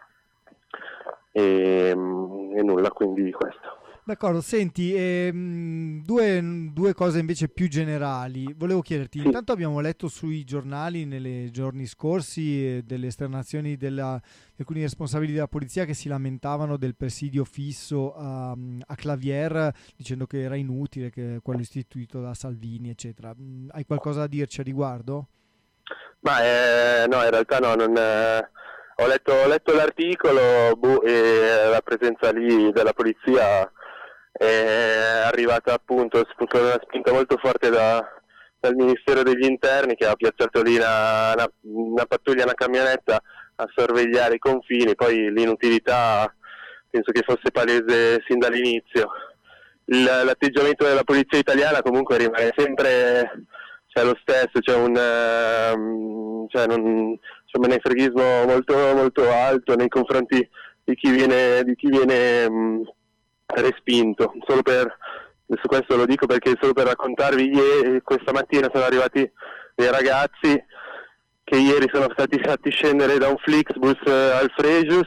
e, e nulla, quindi questo. D'accordo, senti, ehm, due, due cose invece più generali. Volevo chiederti, sì. Intanto abbiamo letto sui giornali nei giorni scorsi eh, delle esternazioni della, di alcuni responsabili della polizia che si lamentavano del presidio fisso a, a Clavière, dicendo che era inutile, che quello istituito da Salvini, eccetera. Hai qualcosa da dirci a riguardo? Ma eh, no, in realtà no, non, eh, ho, letto, ho letto l'articolo boh, e la presenza lì della polizia è arrivata appunto con una spinta molto forte da, dal Ministero degli Interni, che ha piazzato lì una, una, una pattuglia, una camionetta a sorvegliare i confini. Poi l'inutilità penso che fosse palese sin dall'inizio. Il, l'atteggiamento della polizia italiana comunque rimane sempre, cioè, lo stesso, c'è un, uh, cioè non, c'è un menefreghismo molto, molto alto nei confronti di chi viene, di chi viene um, respinto. Solo per, adesso questo lo dico perché solo per raccontarvi, ieri, questa mattina sono arrivati dei ragazzi che ieri sono stati fatti scendere da un Flixbus al Frejus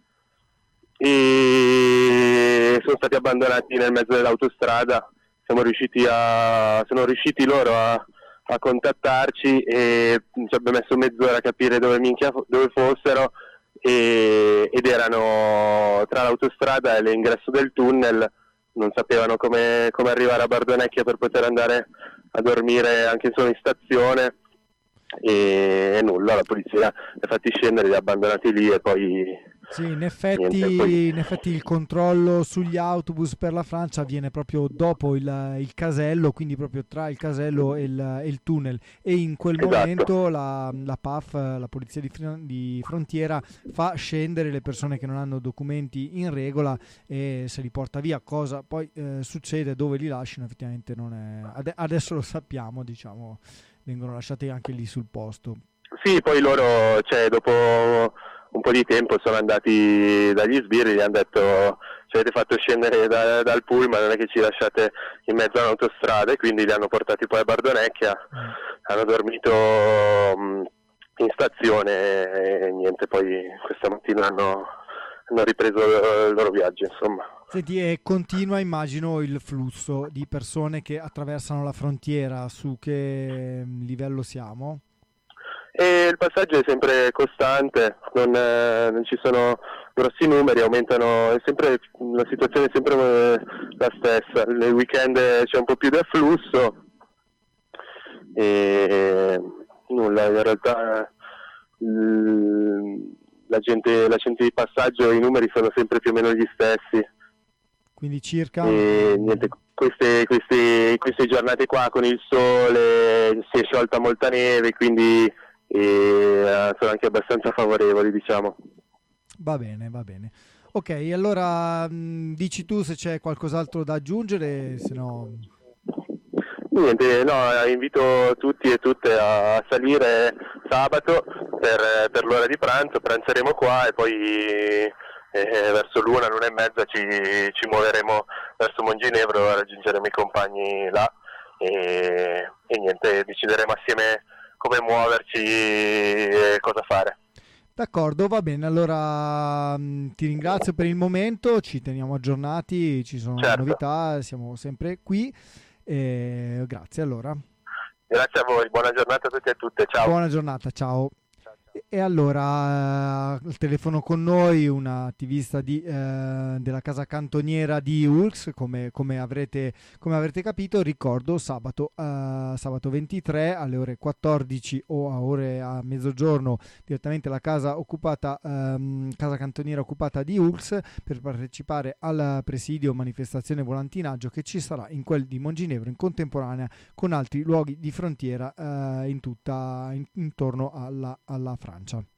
e sono stati abbandonati nel mezzo dell'autostrada. Siamo riusciti a, sono riusciti loro a, a contattarci e ci abbiamo messo mezz'ora a capire dove minchia dove fossero, e, ed erano tra l'autostrada e l'ingresso del tunnel. Non sapevano come, come arrivare a Bardonecchia per poter andare a dormire anche solo in stazione, e, e nulla, la polizia li ha fatti scendere, li ha abbandonati lì e poi... Sì, in effetti, niente, poi... in effetti il controllo sugli autobus per la Francia avviene proprio dopo il, il casello, quindi proprio tra il casello e il, e il tunnel, e in quel esatto. momento la, la P A F, la polizia di, di frontiera, fa scendere le persone che non hanno documenti in regola e se li porta via. Cosa poi eh, succede, dove li lasciano effettivamente non è, ade- adesso lo sappiamo, diciamo, vengono lasciati anche lì sul posto. Sì, poi loro, cioè, dopo un po' di tempo sono andati dagli sbirri, gli hanno detto: ci avete fatto scendere da, dal pullman, non è che ci lasciate in mezzo all'autostrada, e quindi li hanno portati poi a Bardonecchia, mm. hanno dormito um, in stazione e niente, poi questa mattina hanno, hanno ripreso il loro viaggio, insomma. Senti, e continua, immagino, il flusso di persone che attraversano la frontiera. Su che livello siamo? E il passaggio è sempre costante, non, eh, non ci sono grossi numeri, aumentano, è sempre, la situazione è sempre eh, la stessa. Nel weekend c'è un po' più di afflusso e nulla, in realtà l, la gente, la gente di passaggio, i numeri sono sempre più o meno gli stessi. Quindi circa? E niente, queste, queste, queste giornate qua con il sole si è sciolta molta neve, quindi e sono anche abbastanza favorevoli, diciamo. Va bene, va bene. Ok, allora mh, dici tu se c'è qualcos'altro da aggiungere, se no... Niente, no, invito tutti e tutte a salire sabato per, per l'ora di pranzo, pranzeremo qua e poi eh, verso l'una, l'una e mezza ci, ci muoveremo verso Monginevro, raggiungeremo i compagni là e, e niente, decideremo assieme come muoverci e cosa fare. D'accordo, va bene, allora mh, ti ringrazio per il momento, ci teniamo aggiornati, ci sono certo. novità, siamo sempre qui, e grazie allora. Grazie a voi, buona giornata a tutti e a tutte, ciao. Buona giornata, ciao. E allora al telefono con noi un attivista di, eh, della casa cantoniera di Oulx, come, come, avrete, come avrete capito. Ricordo sabato, eh, sabato ventitré alle ore quattordici o a ore a mezzogiorno direttamente alla casa occupata, ehm, casa cantoniera occupata di Oulx, per partecipare al presidio manifestazione volantinaggio che ci sarà in quel di Monginevro in contemporanea con altri luoghi di frontiera eh, in tutta in, intorno alla, alla Francia.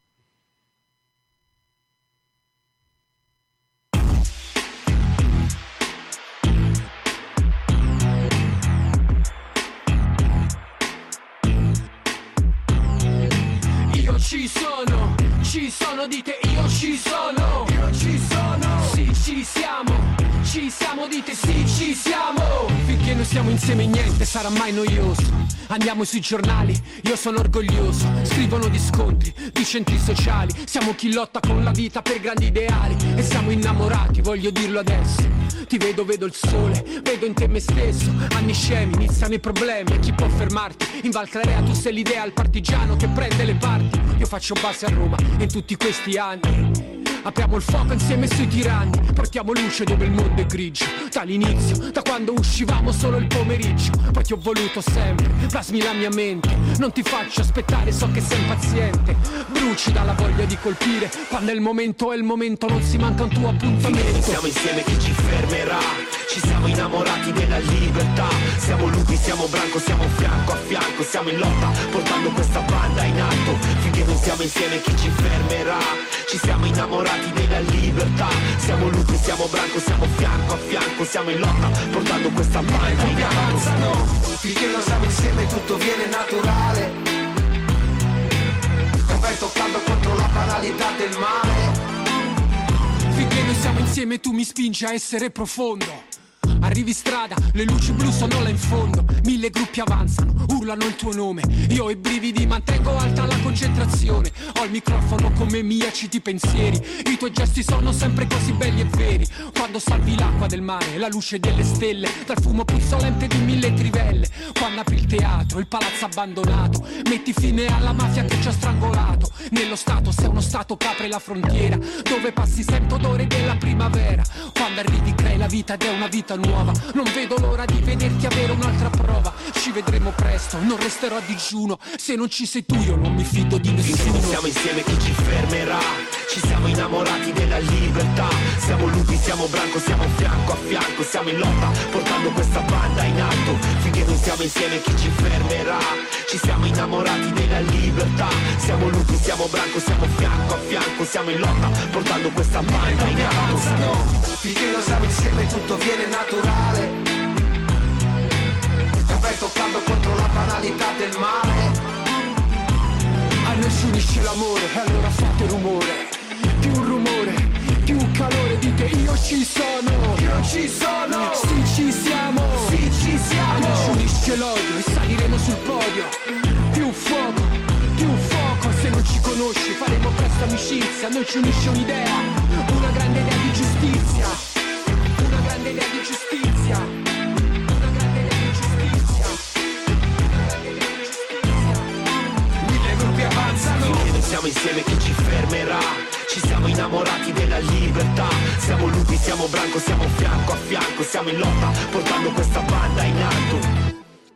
Io ci sono, ci sono, dite io ci sono, io ci sono, sì ci siamo, ci siamo, dite sì ci siamo. Finché noi siamo insieme niente sarà mai noioso. Andiamo sui giornali, io sono orgoglioso. Scrivono di scontri, di centri sociali. Siamo chi lotta con la vita per grandi ideali. E siamo innamorati, voglio dirlo adesso. Ti vedo, vedo il sole, vedo in te me stesso. Anni scemi, iniziano i problemi e chi può fermarti? In Val Clarea tu sei l'idea, il partigiano che prende le parti. Io faccio base a Roma e in tutti questi anni apriamo il fuoco insieme sui tiranni. Portiamo luce dove il mondo è grigio. Dall'inizio, da quando uscivamo solo il pomeriggio. Poi ti ho voluto sempre, plasmi la mia mente. Non ti faccio aspettare, so che sei impaziente. Bruci dalla voglia di colpire. Quando è il momento è il momento, non si manca un tuo appuntamento. Siamo insieme, chi ci fermerà? ci siamo innamorati della libertà. Siamo lupi, siamo branco, siamo fianco a fianco, siamo in lotta portando questa banda in alto. Finché non siamo insieme chi ci fermerà? Ci siamo innamorati della libertà. Siamo lupi, siamo branco, siamo fianco a fianco, siamo in lotta portando questa banda in alto. Finché non siamo insieme tutto viene naturale, e vai toccando contro la banalità del male. Finché noi siamo insieme tu mi spingi a essere profondo. Arrivi strada, le luci blu sono là in fondo. Mille gruppi avanzano, urlano il tuo nome. Io ho i brividi, mantengo alta la concentrazione. Ho il microfono come mia, citi pensieri. I tuoi gesti sono sempre così belli e veri. Quando salvi l'acqua del mare, la luce delle stelle, dal fumo puzzolente di mille trivelle. Quando apri il teatro, il palazzo abbandonato, metti fine alla mafia che ci ha strangolato. Nello stato, sei uno stato che apre la frontiera, dove passi sento odore della primavera. Quando arrivi crei la vita ed è una vita nuova. Non vedo l'ora di vederti avere un'altra prova. Ci vedremo presto, non resterò a digiuno. Se non ci sei tu io non mi fido di nessuno. Finché non siamo insieme chi ci fermerà? Ci siamo innamorati della libertà. Siamo lupi, siamo branco, siamo fianco a fianco, siamo in lotta portando questa banda in alto. Finché non siamo insieme chi ci fermerà? Ci siamo innamorati della libertà. Siamo lupi, siamo branco, siamo fianco a fianco, siamo in lotta portando questa banda in alto. Finché non siamo insieme tutto viene naturale, e vai toccando contro la banalità del male. A noi si unisce l'amore, allora fate rumore. Più rumore, più calore, dite io ci sono. Io ci sono. Sì ci siamo. Sì ci siamo. A noi si unisce l'odio e saliremo sul podio. Più fuoco, più fuoco. Se non ci conosci faremo presto amicizia. A noi ci unisce un'idea, una grande idea di giustizia. Una grande idea di giustizia. Una grande idea di giustizia. Una grande idea di giustizia. Mille gruppi avanzano. Finché non siamo insieme chi ci fermerà? Ci siamo innamorati della libertà. Siamo lupi, siamo branco, siamo fianco a fianco, siamo in lotta portando questa banda in alto.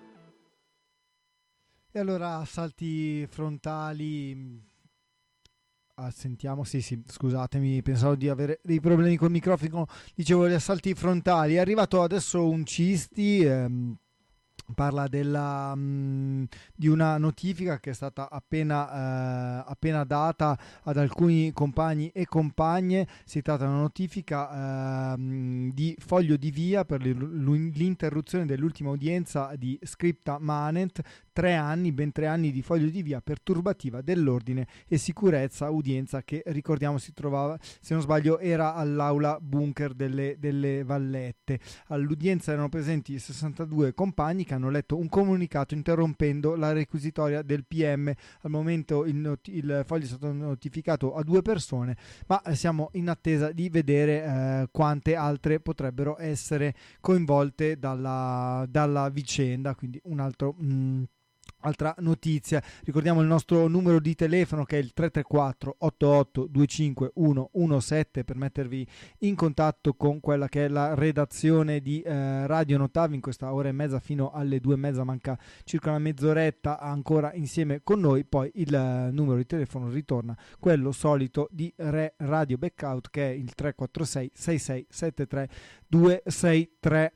E allora salti frontali. Ah, sentiamo, sì sì, scusatemi, pensavo di avere dei problemi col microfono. Dicevo gli assalti frontali. È arrivato adesso un Cisti, ehm, parla della, mh, di una notifica che è stata appena, eh, appena data ad alcuni compagni e compagne. Si tratta di una notifica eh, di foglio di via per l'interruzione dell'ultima udienza di Scripta Manent. Tre anni, ben tre anni di foglio di via per turbativa dell'ordine e sicurezza, udienza che ricordiamo si trovava, se non sbaglio, era all'aula bunker delle, delle Vallette. All'udienza erano presenti sessantadue compagni che hanno letto un comunicato interrompendo la requisitoria del P M. Al momento il, not- il foglio è stato notificato a due persone, ma siamo in attesa di vedere eh, quante altre potrebbero essere coinvolte dalla, dalla vicenda. Quindi un altro... Mh, Altra notizia, ricordiamo il nostro numero di telefono che è il tre tre quattro otto otto due cinque uno uno sette per mettervi in contatto con quella che è la redazione di eh, Radio Notav in questa ora e mezza fino alle due e mezza, manca circa una mezz'oretta ancora insieme con noi. Poi il eh, numero di telefono ritorna quello solito di Re Radio Backout che è il tre quattro sei sei sei sette tre due sei tre.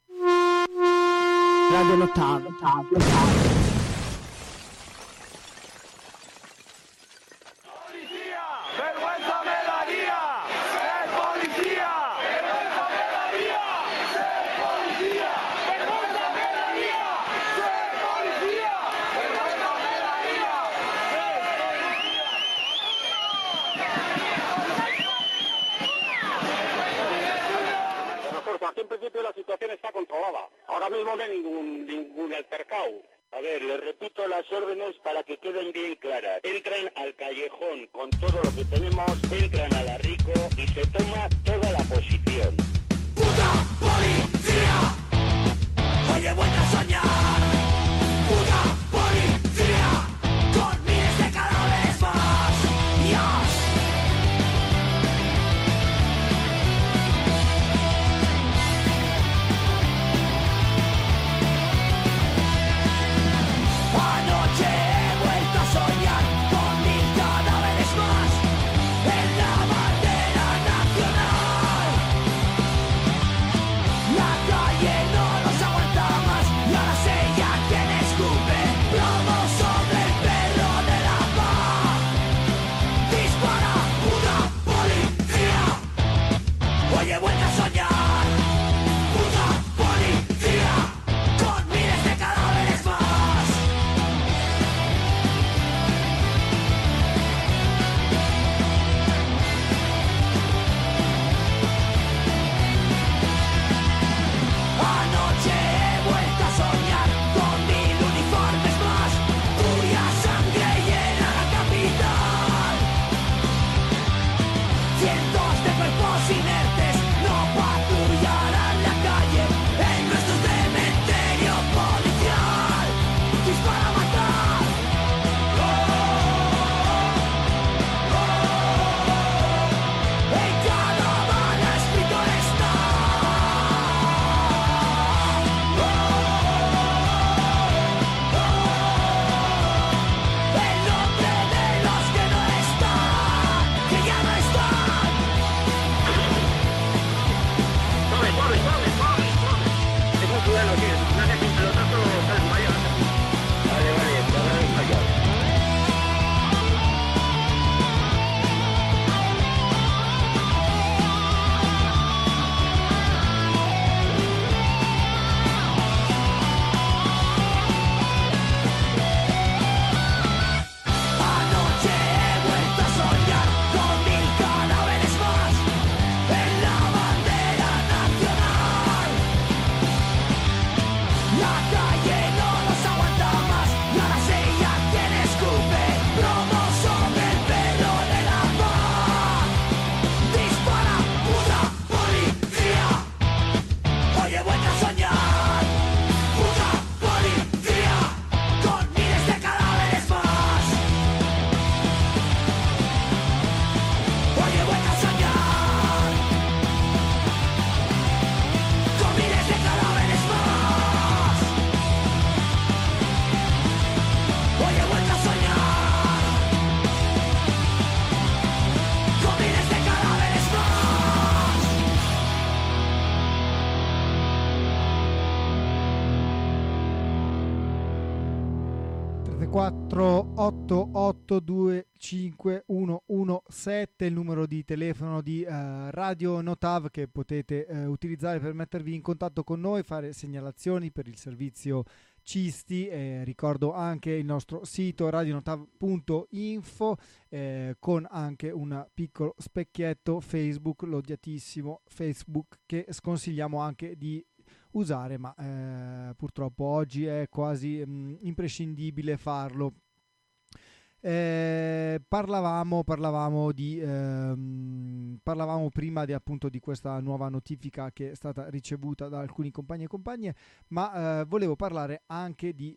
Radio Notav, Notav, Notav. Aquí en principio la situación está controlada. Ahora mismo no hay ningún, ningún altercado. A ver, les repito las órdenes para que queden bien claras. Entran al callejón con todo lo que tenemos, entran a la Rico y se toma toda la posición. ¡Puta policía! Hoy he vuelto a soñar. ¡Puta policía! Con miles de cadáveres más. ¡Dios! Anoche he vuelto a soñar con mil cadáveres más en la bandera nacional. sette quattro otto otto due cinque uno uno sette, il numero di telefono di uh, Radio Notav che potete uh, utilizzare per mettervi in contatto con noi, fare segnalazioni per il servizio Cisti. Eh, ricordo anche il nostro sito radionotav punto info eh, con anche un piccolo specchietto Facebook, l'odiatissimo Facebook, che sconsigliamo anche di usare, ma eh, purtroppo oggi è quasi mh, imprescindibile farlo. Eh, parlavamo, parlavamo di ehm, parlavamo prima di, appunto, di questa nuova notifica che è stata ricevuta da alcuni compagni e compagne, ma eh, volevo parlare anche di,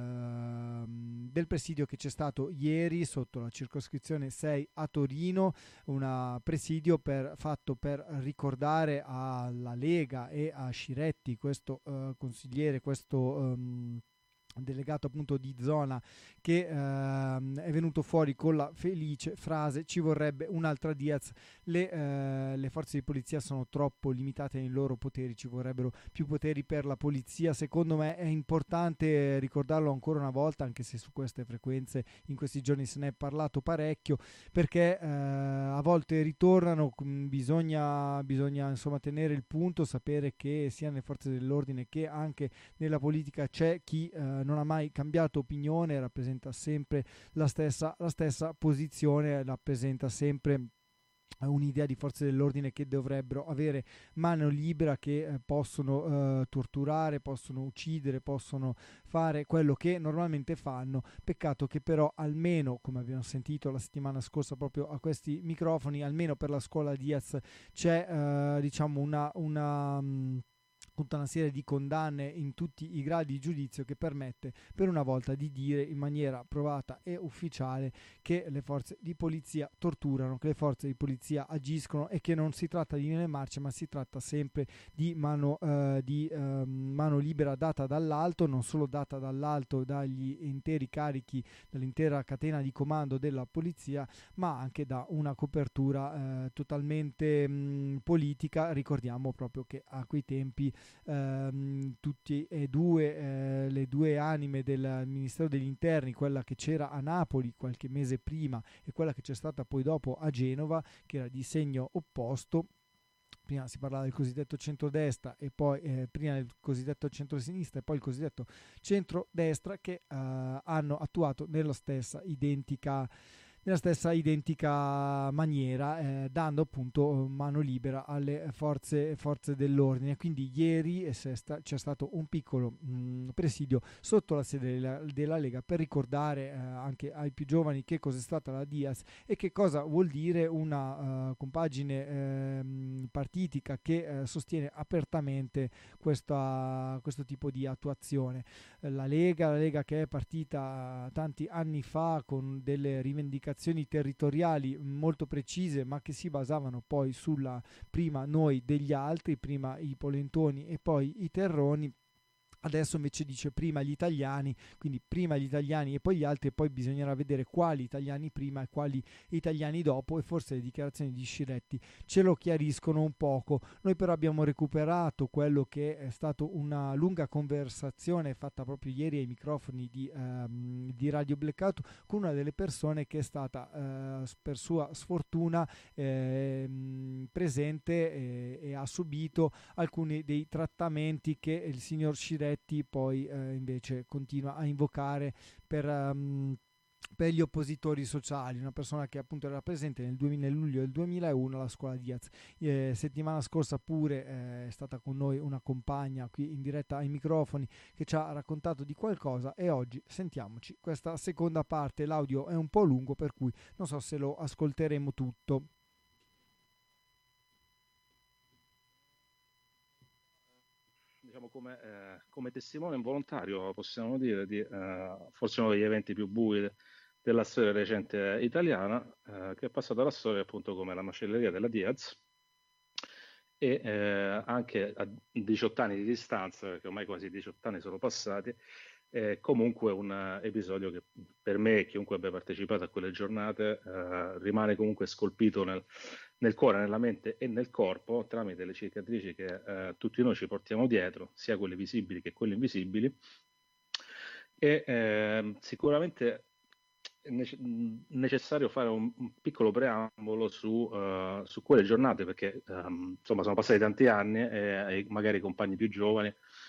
ehm, del presidio che c'è stato ieri sotto la circoscrizione sei a Torino, un presidio per, fatto per ricordare alla Lega e a Sciretti, questo eh, consigliere, questo ehm, delegato appunto di zona, che ehm, è venuto fuori con la felice frase: ci vorrebbe un'altra Diaz, le, eh, le forze di polizia sono troppo limitate nei loro poteri, ci vorrebbero più poteri per la polizia. Secondo me è importante ricordarlo ancora una volta, anche se su queste frequenze in questi giorni se ne è parlato parecchio, perché eh, a volte ritornano, bisogna, bisogna insomma tenere il punto, sapere che sia nelle forze dell'ordine che anche nella politica c'è chi eh, non ha mai cambiato opinione, rappresenta sempre la stessa, la stessa posizione, rappresenta sempre un'idea di forze dell'ordine che dovrebbero avere mano libera, che eh, possono eh, torturare, possono uccidere, possono fare quello che normalmente fanno. Peccato che però almeno, come abbiamo sentito la settimana scorsa proprio a questi microfoni, almeno per la scuola Diaz c'è eh, diciamo una... una mh, tutta una serie di condanne in tutti i gradi di giudizio, che permette per una volta di dire in maniera provata e ufficiale che le forze di polizia torturano, che le forze di polizia agiscono e che non si tratta di linee marce, ma si tratta sempre di mano, eh, di, eh, mano libera data dall'alto, non solo data dall'alto dagli interi carichi, dall'intera catena di comando della polizia, ma anche da una copertura eh, totalmente mh, politica. Ricordiamo proprio che a quei tempi Ehm, tutti e due eh, le due anime del Ministero degli Interni, quella che c'era a Napoli qualche mese prima e quella che c'è stata poi dopo a Genova, che era di segno opposto. Prima si parlava del cosiddetto centrodestra e poi eh, prima del cosiddetto centrosinistra e poi il cosiddetto centrodestra, che eh, hanno attuato nella stessa identica nella stessa identica maniera, eh, dando appunto mano libera alle forze, forze dell'ordine. Quindi ieri sta, c'è stato un piccolo mh, presidio sotto la sede della, della Lega per ricordare eh, anche ai più giovani che cos'è stata la Diaz e che cosa vuol dire una uh, compagine eh, partitica che eh, sostiene apertamente questa, questo tipo di attuazione. La Lega, la Lega che è partita tanti anni fa con delle rivendicazioni territoriali molto precise, ma che si basavano poi sulla prima noi degli altri, prima i polentoni e poi i terroni. Adesso invece dice prima gli italiani, quindi prima gli italiani e poi gli altri, e poi bisognerà vedere quali italiani prima e quali italiani dopo, e forse le dichiarazioni di Sciretti ce lo chiariscono un poco. Noi però abbiamo recuperato quello che è stato una lunga conversazione fatta proprio ieri ai microfoni di, ehm, di Radio Blackout con una delle persone che è stata eh, per sua sfortuna eh, presente e, e ha subito alcuni dei trattamenti che il signor Sciretti poi eh, invece continua a invocare per, um, per gli oppositori sociali. Una persona che appunto era presente nel, duemila, nel luglio del duemilauno alla scuola Diaz. Eh, settimana scorsa pure eh, è stata con noi una compagna qui in diretta ai microfoni che ci ha raccontato di qualcosa, e oggi sentiamoci questa seconda parte. L'audio è un po' lungo, per cui non so se lo ascolteremo tutto. Diciamo come, eh, come testimone involontario, possiamo dire, di eh, forse uno degli eventi più bui de- della storia recente italiana, eh, che è passata alla storia appunto come la macelleria della Diaz, e eh, anche a diciotto anni di distanza, perché ormai quasi diciotto anni sono passati, è comunque un episodio che per me e chiunque abbia partecipato a quelle giornate eh, rimane comunque scolpito nel, nel cuore, nella mente e nel corpo, tramite le cicatrici che eh, tutti noi ci portiamo dietro, sia quelle visibili che quelle invisibili, e eh, sicuramente è nece- necessario fare un, un piccolo preambolo su, uh, su quelle giornate, perché um, insomma sono passati tanti anni e, e magari i compagni più giovani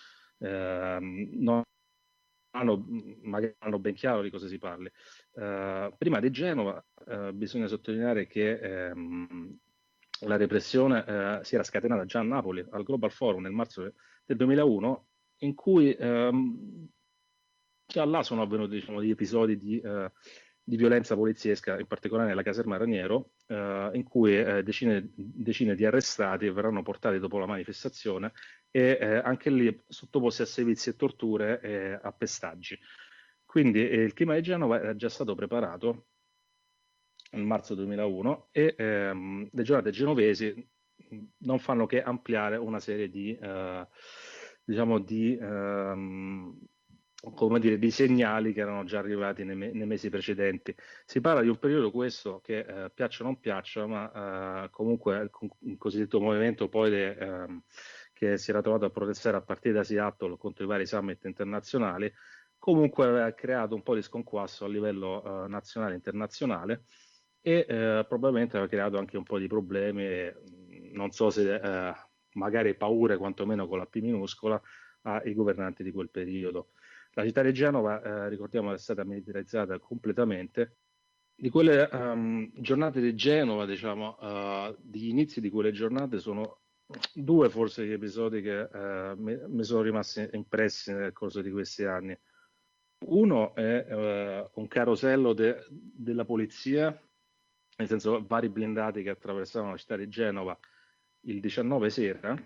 uh, non hanno, magari hanno ben chiaro di cosa si parli. Uh, prima di Genova uh, bisogna sottolineare che um, la repressione uh, si era scatenata già a Napoli al Global Forum nel marzo del duemilauno, in cui um, già là sono avvenuti, diciamo, degli episodi di, uh, di violenza poliziesca, in particolare nella caserma Raniero, uh, in cui uh, decine, decine di arrestati verranno portati dopo la manifestazione e uh, anche lì sottoposti a sevizi e torture e a pestaggi. Quindi eh, il clima di Genova era già stato preparato nel marzo duemilauno e ehm, le giornate genovesi non fanno che ampliare una serie di, uh, diciamo, di um, come dire, di segnali che erano già arrivati nei, me- nei mesi precedenti. Si parla di un periodo questo che eh, piaccia o non piaccia, ma eh, comunque il cosiddetto movimento poi de, ehm, che si era trovato a protestare a partire da Seattle contro i vari summit internazionali, comunque aveva creato un po' di sconquasso a livello eh, nazionale e internazionale e eh, probabilmente aveva creato anche un po' di problemi, e, non so se eh, magari paure, quantomeno con la P minuscola, ai governanti di quel periodo. La città di Genova, eh, ricordiamo, è stata militarizzata completamente. Di quelle um, giornate di Genova, diciamo, uh, degli inizi di quelle giornate, sono due forse gli episodi che uh, mi, mi sono rimasti impressi nel corso di questi anni. Uno è uh, un carosello de- della polizia, nel senso vari blindati che attraversavano la città di Genova il diciannove sera,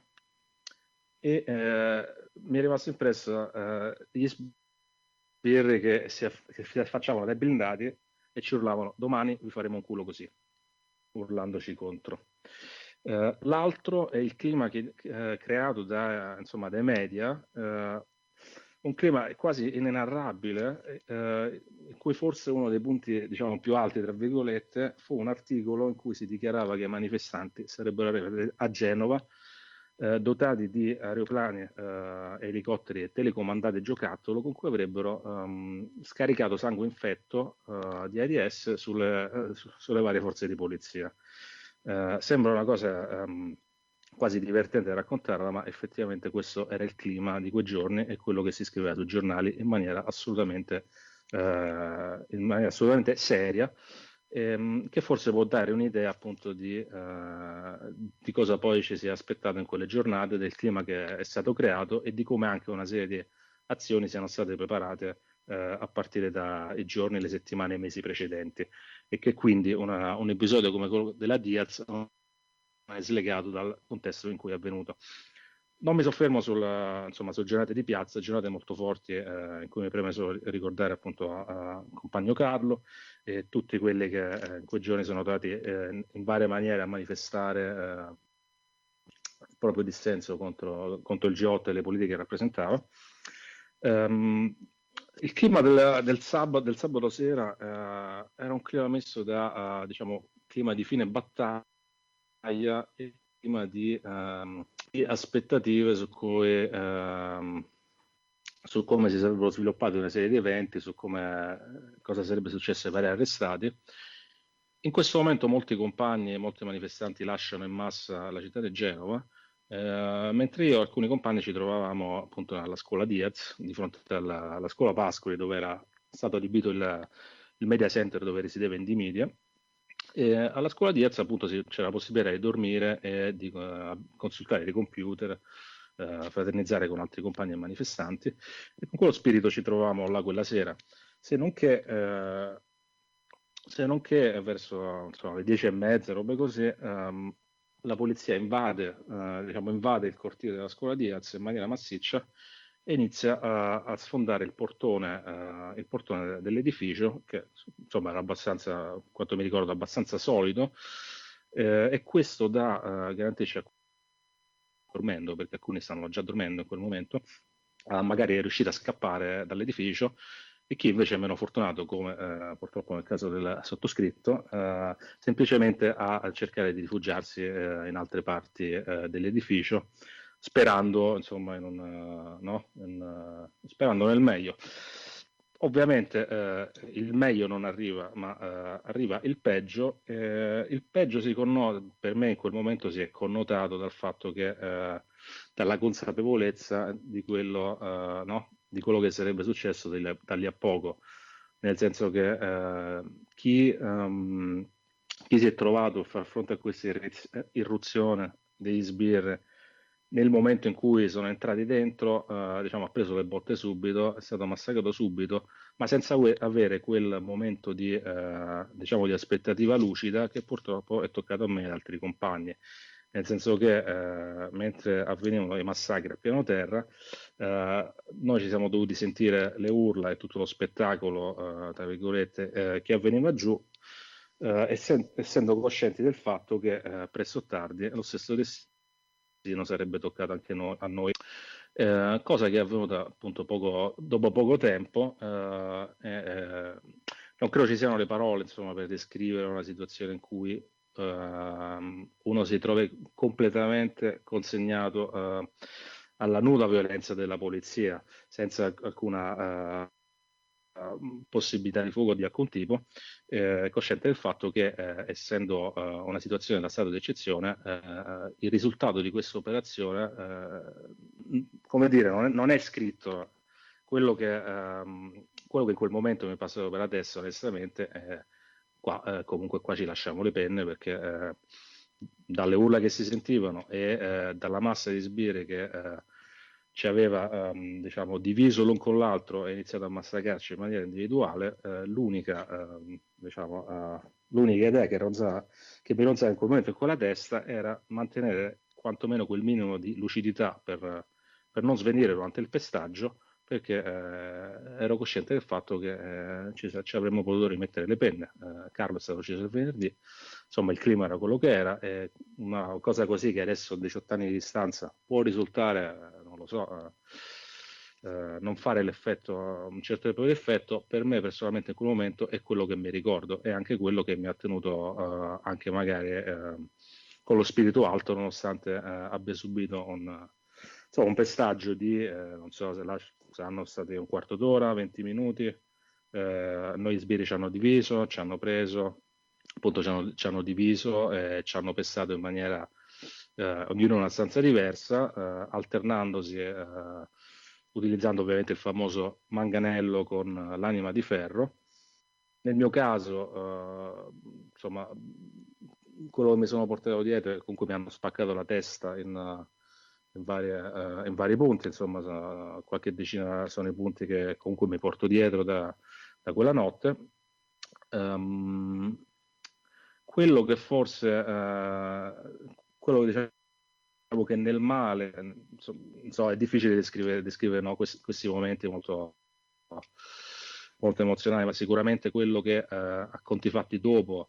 e eh, mi è rimasto impresso eh, gli sbirri che si, aff- che si affacciavano dai blindati e ci urlavano: domani vi faremo un culo così, urlandoci contro. Eh, l'altro è il clima che, eh, creato da, insomma, dai media, eh, un clima quasi inenarrabile, eh, in cui forse uno dei punti, diciamo, più alti, tra virgolette, fu un articolo in cui si dichiarava che i manifestanti sarebbero arrivati a Genova eh, dotati di aeroplani, eh, elicotteri e telecomandate giocattolo, con cui avrebbero um, scaricato sangue infetto uh, di AIDS sulle, uh, su, sulle varie forze di polizia. Uh, sembra una cosa um, quasi divertente da raccontarla, ma effettivamente questo era il clima di quei giorni e quello che si scriveva sui giornali in maniera assolutamente, uh, in maniera assolutamente seria, ehm, che forse può dare un'idea appunto di, uh, di cosa poi ci si è aspettato in quelle giornate, del clima che è stato creato e di come anche una serie di azioni siano state preparate uh, a partire dai giorni, le settimane e i mesi precedenti, e che quindi una, un episodio come quello della Diaz non è slegato dal contesto in cui è avvenuto. Non mi soffermo sulla, insomma, su giornate di piazza, giornate molto forti, eh, in cui mi preme solo ricordare appunto a, a compagno Carlo e tutti quelli che eh, in quei giorni sono stati eh, in varie maniere a manifestare eh, il proprio dissenso contro, contro il G otto e le politiche che rappresentava. Um, il clima del, del, sabato, del sabato sera eh, era un clima messo da, uh, diciamo, clima di fine battaglia e clima di, um, di aspettative su cui um, su come si sarebbero sviluppati una serie di eventi, su come, cosa sarebbe successo ai vari arrestati. In questo momento molti compagni e molti manifestanti lasciano in massa la città di Genova, eh, mentre io e alcuni compagni ci trovavamo appunto alla scuola Diaz, di fronte alla, alla scuola Pascoli, dove era stato adibito il, il media center dove risiedeva Indymedia. E alla scuola Diaz appunto c'era la possibilità di dormire e di uh, consultare dei computer, uh, fraternizzare con altri compagni e manifestanti, e con quello spirito ci trovavamo là quella sera, se non che, uh, se non che verso, insomma, le dieci e mezza, robe così, um, la polizia invade, uh, diciamo, invade il cortile della scuola Diaz in maniera massiccia e inizia a, a sfondare il portone, uh, il portone dell'edificio, che insomma era abbastanza, quanto mi ricordo, abbastanza solido, eh, e questo dà, uh, garantisce, dormendo, perché alcuni stanno già dormendo in quel momento, uh, magari è riuscito a scappare dall'edificio, e chi invece è meno fortunato, come uh, purtroppo nel caso del sottoscritto, uh, semplicemente a, a cercare di rifugiarsi uh, in altre parti uh, dell'edificio, sperando, insomma, in un, uh, no? in, uh, sperando nel meglio. ovviamente eh, il meglio non arriva, ma eh, arriva il peggio. Eh, il peggio si connota, per me in quel momento si è connotato dal fatto che, eh, dalla consapevolezza di quello, eh, no? di quello che sarebbe successo da lì, da lì a poco, nel senso che eh, chi, um, chi si è trovato a far fronte a questa irruzione degli sbirri nel momento in cui sono entrati dentro, eh, diciamo, ha preso le botte subito, è stato massacrato subito, ma senza que- avere quel momento di, eh, diciamo, di aspettativa lucida che purtroppo è toccato a me e ad altri compagni. Nel senso che eh, mentre avvenivano i massacri a piano terra, eh, noi ci siamo dovuti sentire le urla e tutto lo spettacolo, eh, tra virgolette, eh, che avveniva giù, eh, essendo, essendo coscienti del fatto che eh, presto o tardi lo stesso destino sarebbe toccato anche no- a noi, eh, cosa che è avvenuta appunto poco, dopo poco tempo. Eh, eh, non credo ci siano le parole, insomma, per descrivere una situazione in cui Uh, uno si trova completamente consegnato uh, alla nuda violenza della polizia, senza alcuna uh, uh, possibilità di fuoco di alcun tipo, eh, cosciente del fatto che eh, essendo uh, una situazione da stato d'eccezione, eh, il risultato di questa operazione, eh, come dire, non è, non è scritto. Quello che, um, quello che in quel momento mi è passato per la testa, onestamente, è Qua, eh, comunque qua ci lasciamo le penne, perché eh, dalle urla che si sentivano e eh, dalla massa di sbirri che eh, ci aveva um, diciamo, diviso l'un con l'altro e iniziato a massacrarci in maniera individuale, eh, l'unica, eh, diciamo, uh, l'unica idea che, ronzava, che mi ronzava in quel momento in quella testa era mantenere quantomeno quel minimo di lucidità per, per non svenire durante il pestaggio, perché eh, ero cosciente del fatto che eh, ci, ci avremmo potuto rimettere le penne. Eh, Carlo è stato ucciso il venerdì, insomma il clima era quello che era, e una cosa così che adesso a diciotto anni di distanza può risultare, eh, non lo so, eh, eh, non fare l'effetto, un certo tipo di effetto, per me personalmente in quel momento è quello che mi ricordo, e anche quello che mi ha tenuto eh, anche magari eh, con lo spirito alto, nonostante eh, abbia subito un, insomma, un pestaggio di, eh, non so se la saranno stati un quarto d'ora, venti minuti, eh, noi sbirri ci hanno diviso, ci hanno preso, appunto ci hanno, ci hanno diviso e ci hanno pestato in maniera, eh, ognuno in una stanza diversa, eh, alternandosi, eh, utilizzando ovviamente il famoso manganello con l'anima di ferro. Nel mio caso, eh, insomma, quello che mi sono portato dietro, comunque mi hanno spaccato la testa in... In, varie, uh, in vari punti, insomma, uh, qualche decina sono i punti che comunque mi porto dietro da, da quella notte. Um, quello che forse, uh, quello che diciamo che nel male, insomma, so, è difficile descrivere, descrivere no, questi, questi momenti molto, molto emozionali, ma sicuramente quello che uh, a conti fatti dopo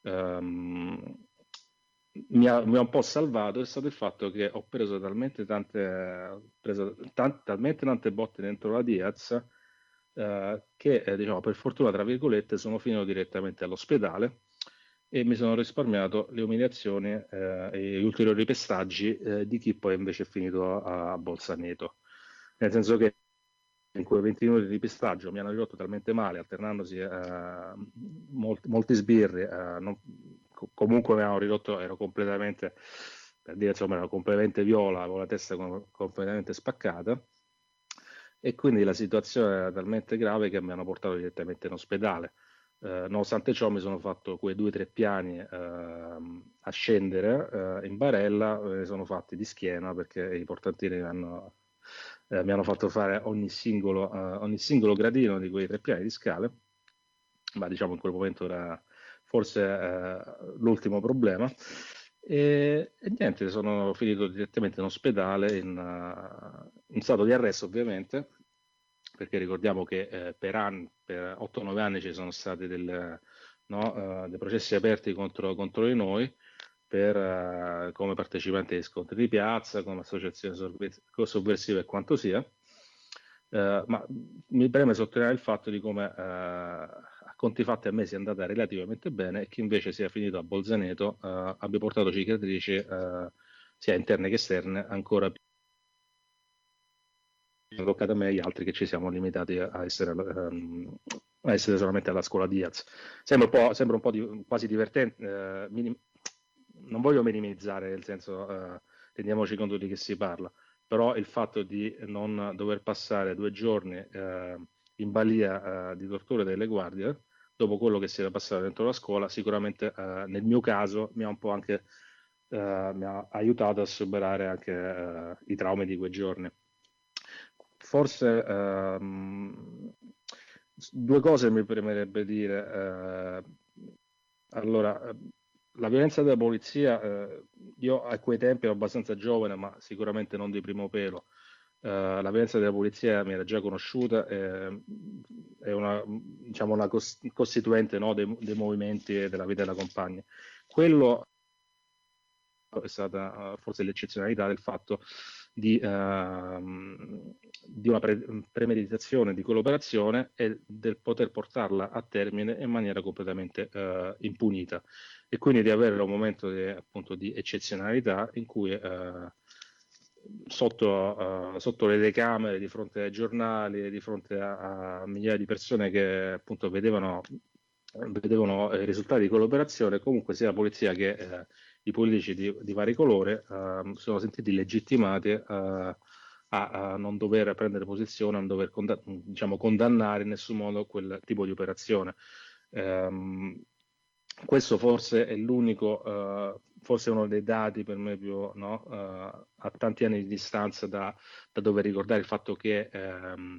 um, Mi ha, mi ha un po' salvato è stato il fatto che ho preso talmente tante, preso tant, talmente tante botte dentro la Diaz eh, che eh, diciamo, per fortuna tra virgolette sono finito direttamente all'ospedale e mi sono risparmiato le umiliazioni eh, e gli ulteriori pestaggi eh, di chi poi invece è finito a, a Bolzaneto, nel senso che in quei venti minuti di pestaggio mi hanno ridotto talmente male, alternandosi eh, molti, molti sbirri, eh, non, comunque mi hanno ridotto, ero completamente, per dire insomma, ero completamente viola, avevo la testa completamente spaccata, e quindi la situazione era talmente grave che mi hanno portato direttamente in ospedale. Eh, nonostante ciò mi sono fatto quei due o tre piani eh, a scendere eh, in barella, me ne sono fatti di schiena perché i portantini mi hanno, eh, mi hanno fatto fare ogni singolo, eh, ogni singolo gradino di quei tre piani di scale, ma diciamo in quel momento era forse eh, l'ultimo problema, e, e niente, sono finito direttamente in ospedale in, uh, in stato di arresto ovviamente, perché ricordiamo che eh, per anni, per otto nove anni ci sono stati del, no, uh, dei processi aperti contro, contro di noi per, uh, come partecipanti agli scontri di piazza, come associazione sovversiva e quanto sia, uh, ma mi preme sottolineare il fatto di come uh, conti fatti a me sia andata relativamente bene e che invece sia finito a Bolzaneto uh, abbia portato cicatrici uh, sia interne che esterne ancora più toccato a me e agli altri che ci siamo limitati a essere, um, a essere solamente alla scuola Diaz. Sembra un po', sembra un po' di, quasi divertente, eh, minim- non voglio minimizzare, nel senso, eh, rendiamoci conto di che si parla, però il fatto di non dover passare due giorni eh, in balia eh, di torture delle guardie, dopo quello che si era passato dentro la scuola, sicuramente eh, nel mio caso mi ha un po' anche eh, mi ha aiutato a superare anche eh, i traumi di quei giorni. Forse ehm, due cose mi premerebbe dire. Eh, allora, la violenza della polizia, eh, io a quei tempi ero abbastanza giovane, ma sicuramente non di primo pelo. Eh, la violenza della polizia mi era già conosciuta, eh, è una, diciamo, una cos- costituente, no, dei, dei movimenti e della vita della compagna. Quello è stata uh, forse l'eccezionalità del fatto di, uh, di una pre- premeditazione di quell'operazione e del poter portarla a termine in maniera completamente uh, impunita, e quindi di avere un momento di, appunto, di eccezionalità in cui uh, sotto, uh, sotto le telecamere, di fronte ai giornali, di fronte a, a migliaia di persone che appunto vedevano, vedevano i risultati di quell'operazione, comunque sia la polizia che eh, i politici di, di vari colori uh, sono sentiti legittimati uh, a, a non dover prendere posizione, a non dover condann- diciamo, condannare in nessun modo quel tipo di operazione. Um, questo forse è l'unico, uh, forse uno dei dati per me più, no, uh, a tanti anni di distanza da, da dover ricordare il fatto che um,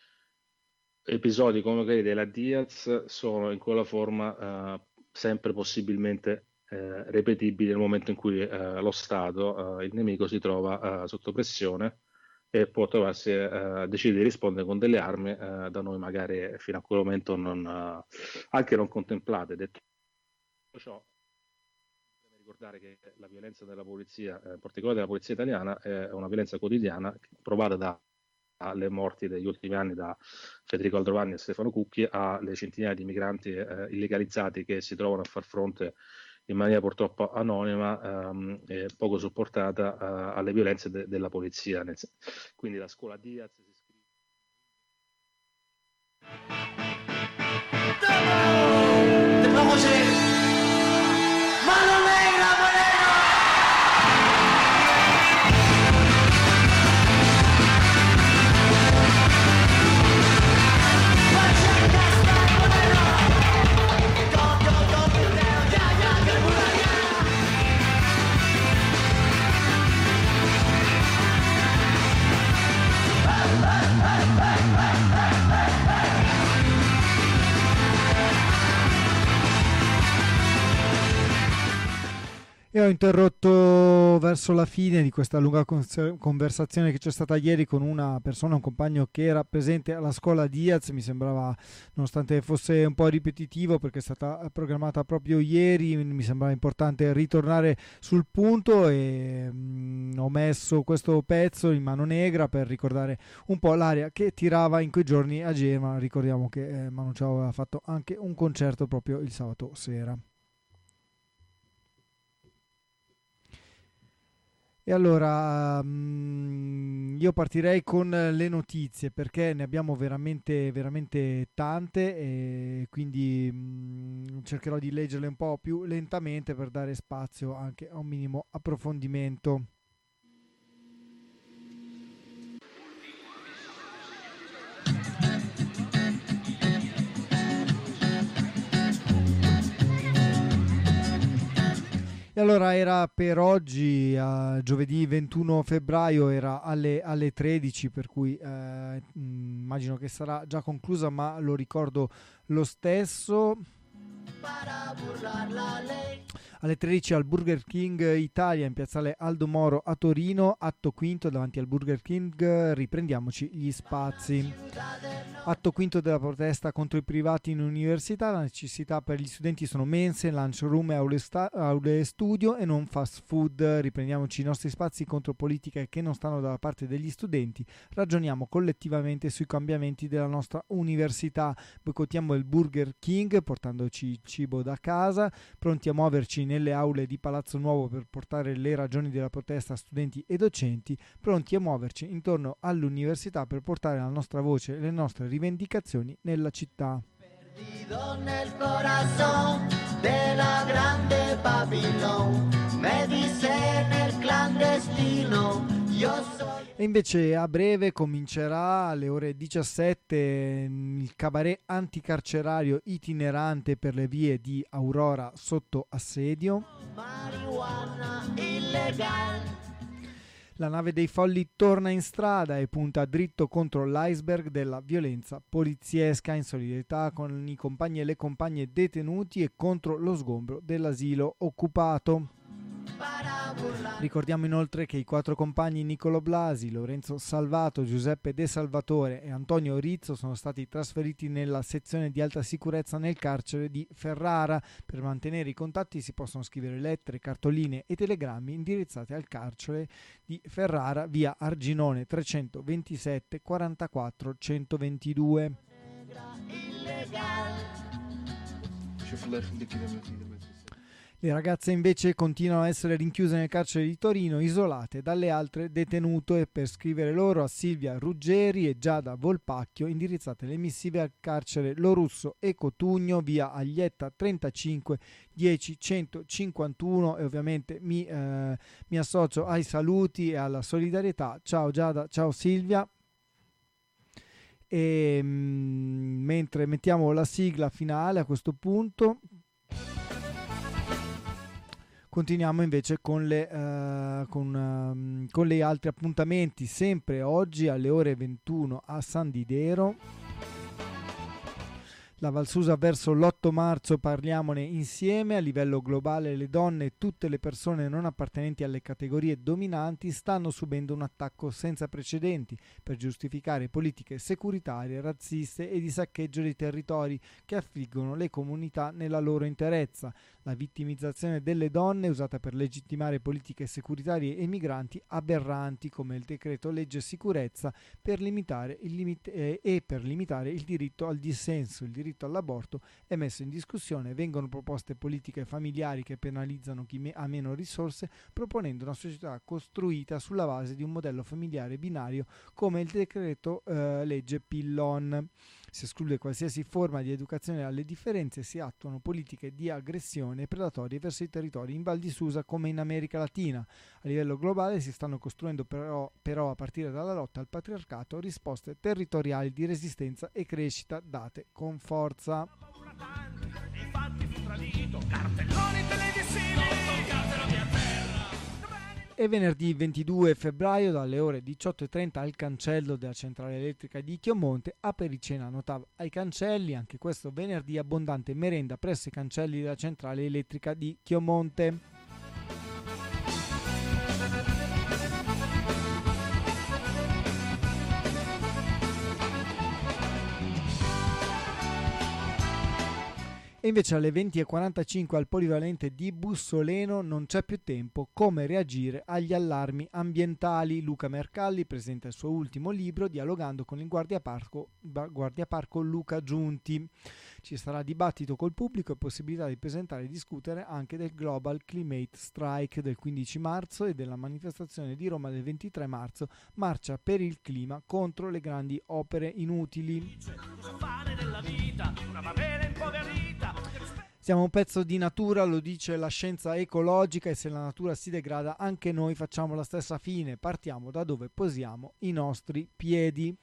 episodi come quelli della Diaz sono in quella forma uh, sempre possibilmente Eh, ripetibili nel momento in cui eh, lo Stato, eh, il nemico, si trova eh, sotto pressione e può trovarsi, eh, decide di rispondere con delle armi eh, da noi magari fino a quel momento non, eh, anche non contemplate. Detto ciò, bisogna ricordare che la violenza della polizia, eh, in particolare della polizia italiana, è una violenza quotidiana provata da alle morti degli ultimi anni da Federico Aldrovandi e Stefano Cucchi, alle centinaia di migranti eh, illegalizzati che si trovano a far fronte in maniera purtroppo anonima um, e poco supportata uh, alle violenze de- della polizia. Nel sen- Quindi la scuola Diaz si iscrive. E ho interrotto verso la fine di questa lunga conversazione che c'è stata ieri con una persona, un compagno che era presente alla scuola Diaz. Mi sembrava, nonostante fosse un po' ripetitivo perché è stata programmata proprio ieri, mi sembrava importante ritornare sul punto e mh, ho messo questo pezzo in mano negra per ricordare un po' l'aria che tirava in quei giorni a Genova. Ricordiamo che eh, Manu Ciao aveva fatto anche un concerto proprio il sabato sera. E allora um, io partirei con le notizie perché ne abbiamo veramente veramente tante e quindi um, cercherò di leggerle un po' più lentamente per dare spazio anche a un minimo approfondimento. E allora era per oggi, uh, giovedì ventuno febbraio, era alle, alle tredici, per cui eh, immagino che sarà già conclusa, ma lo ricordo lo stesso. Alle tredici al Burger King Italia in piazzale Aldo Moro a Torino, atto quinto davanti al Burger King, riprendiamoci gli spazi. Atto quinto della protesta contro i privati in università, la necessità per gli studenti sono mense, lunchroom e aule, sta- aule studio e non fast food. Riprendiamoci i nostri spazi contro politiche che non stanno dalla parte degli studenti, ragioniamo collettivamente sui cambiamenti della nostra università, boicottiamo il Burger King portandoci cibo da casa, pronti a muoverci nelle aule di Palazzo Nuovo per portare le ragioni della protesta a studenti e docenti, pronti a muoverci intorno all'università per portare la nostra voce e le nostre rivendicazioni nella città. Perdido nel corazón de la grande Babilón, me dice nel clandestino, io soy... E invece a breve comincerà alle ore diciassette il cabaret anticarcerario itinerante per le vie di Aurora sotto assedio. Marijuana illegal. La nave dei folli torna in strada e punta dritto contro l'iceberg della violenza poliziesca, in solidarietà con i compagni e le compagne detenuti e contro lo sgombro dell'asilo occupato. Ricordiamo inoltre che i quattro compagni Niccolò Blasi, Lorenzo Salvato, Giuseppe De Salvatore e Antonio Rizzo sono stati trasferiti nella sezione di alta sicurezza nel carcere di Ferrara. Per mantenere i contatti si possono scrivere lettere, cartoline e telegrammi indirizzati al carcere di Ferrara, via Arginone trecentoventisette quarantaquattro centoventidue. Le ragazze invece continuano a essere rinchiuse nel carcere di Torino, isolate dalle altre detenute, e per scrivere loro a Silvia Ruggeri e Giada Volpacchio indirizzate le missive al carcere Lorusso e Cotugno, via Aglietta trentacinque dieci centocinquantuno, e ovviamente mi, eh, mi associo ai saluti e alla solidarietà. Ciao Giada, ciao Silvia. E mh, mentre mettiamo la sigla finale a questo punto, continuiamo invece con, le, uh, con, um, con gli altri appuntamenti, sempre oggi alle ore ventuno a San Didero. La Valsusa verso l'otto marzo, parliamone insieme. A livello globale le donne e tutte le persone non appartenenti alle categorie dominanti stanno subendo un attacco senza precedenti per giustificare politiche securitarie, razziste e di saccheggio dei territori che affliggono le comunità nella loro interezza. La vittimizzazione delle donne usata per legittimare politiche securitarie e migranti aberranti come il decreto legge sicurezza per limitare il limit- eh, e per limitare il diritto al dissenso, il diritto all'aborto è messo in discussione. Vengono proposte politiche familiari che penalizzano chi me- ha meno risorse, proponendo una società costruita sulla base di un modello familiare binario come il decreto eh, legge Pillon. Si esclude qualsiasi forma di educazione alle differenze e si attuano politiche di aggressione predatorie verso i territori in Val di Susa come in America Latina. A livello globale si stanno costruendo però, però a partire dalla lotta al patriarcato risposte territoriali di resistenza e crescita date con forza. E venerdì ventidue febbraio dalle ore diciotto e trenta al cancello della centrale elettrica di Chiomonte, apericena Notav ai cancelli. Anche questo venerdì abbondante merenda presso i cancelli della centrale elettrica di Chiomonte. E invece alle venti e quarantacinque al polivalente di Bussoleno non c'è più tempo, come reagire agli allarmi ambientali. Luca Mercalli presenta il suo ultimo libro dialogando con il guardiaparco, guardiaparco Luca Giunti. Ci sarà dibattito col pubblico e possibilità di presentare e discutere anche del Global Climate Strike del quindici marzo e della manifestazione di Roma del ventitré marzo, marcia per il clima contro le grandi opere inutili. Siamo un pezzo di natura, lo dice la scienza ecologica, e se la natura si degrada anche noi facciamo la stessa fine. Partiamo da dove posiamo i nostri piedi.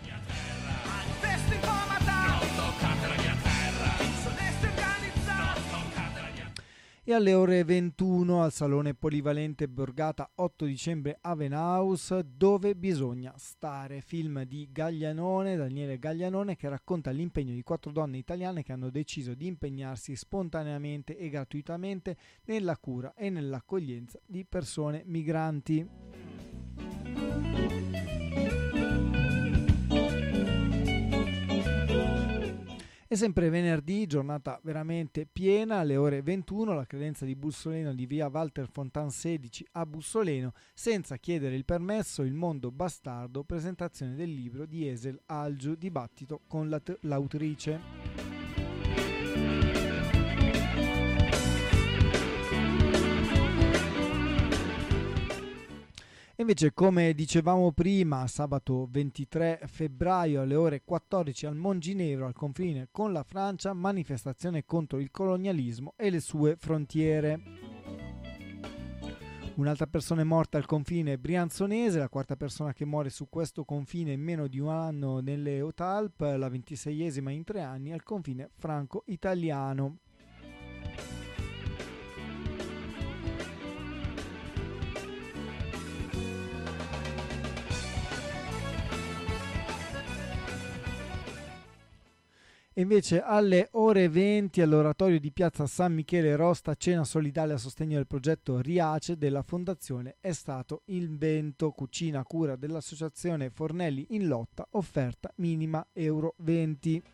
E alle ore ventuno al Salone Polivalente Borgata otto dicembre a Venaus, Dove bisogna stare, film di Gaglianone, Daniele Gaglianone, che racconta l'impegno di quattro donne italiane che hanno deciso di impegnarsi spontaneamente e gratuitamente nella cura e nell'accoglienza di persone migranti. E sempre venerdì, giornata veramente piena, alle ore ventuno, la credenza di Bussoleno di via Walter Fontan sedici a Bussoleno, senza chiedere il permesso, il mondo bastardo, presentazione del libro di Esel Algiu, dibattito con l'aut- l'autrice. Invece, come dicevamo prima, sabato ventitré febbraio alle ore quattordici al Monginevro, al confine con la Francia, manifestazione contro il colonialismo e le sue frontiere. Un'altra persona è morta al confine brianzonese, la quarta persona che muore su questo confine in meno di un anno nelle Otalp, la ventiseiesima in tre anni al confine franco-italiano. E invece alle ore venti all'oratorio di piazza San Michele Rosta, cena solidale a sostegno del progetto Riace della Fondazione È stato invento, cucina a cura dell'associazione Fornelli in lotta, offerta minima euro venti.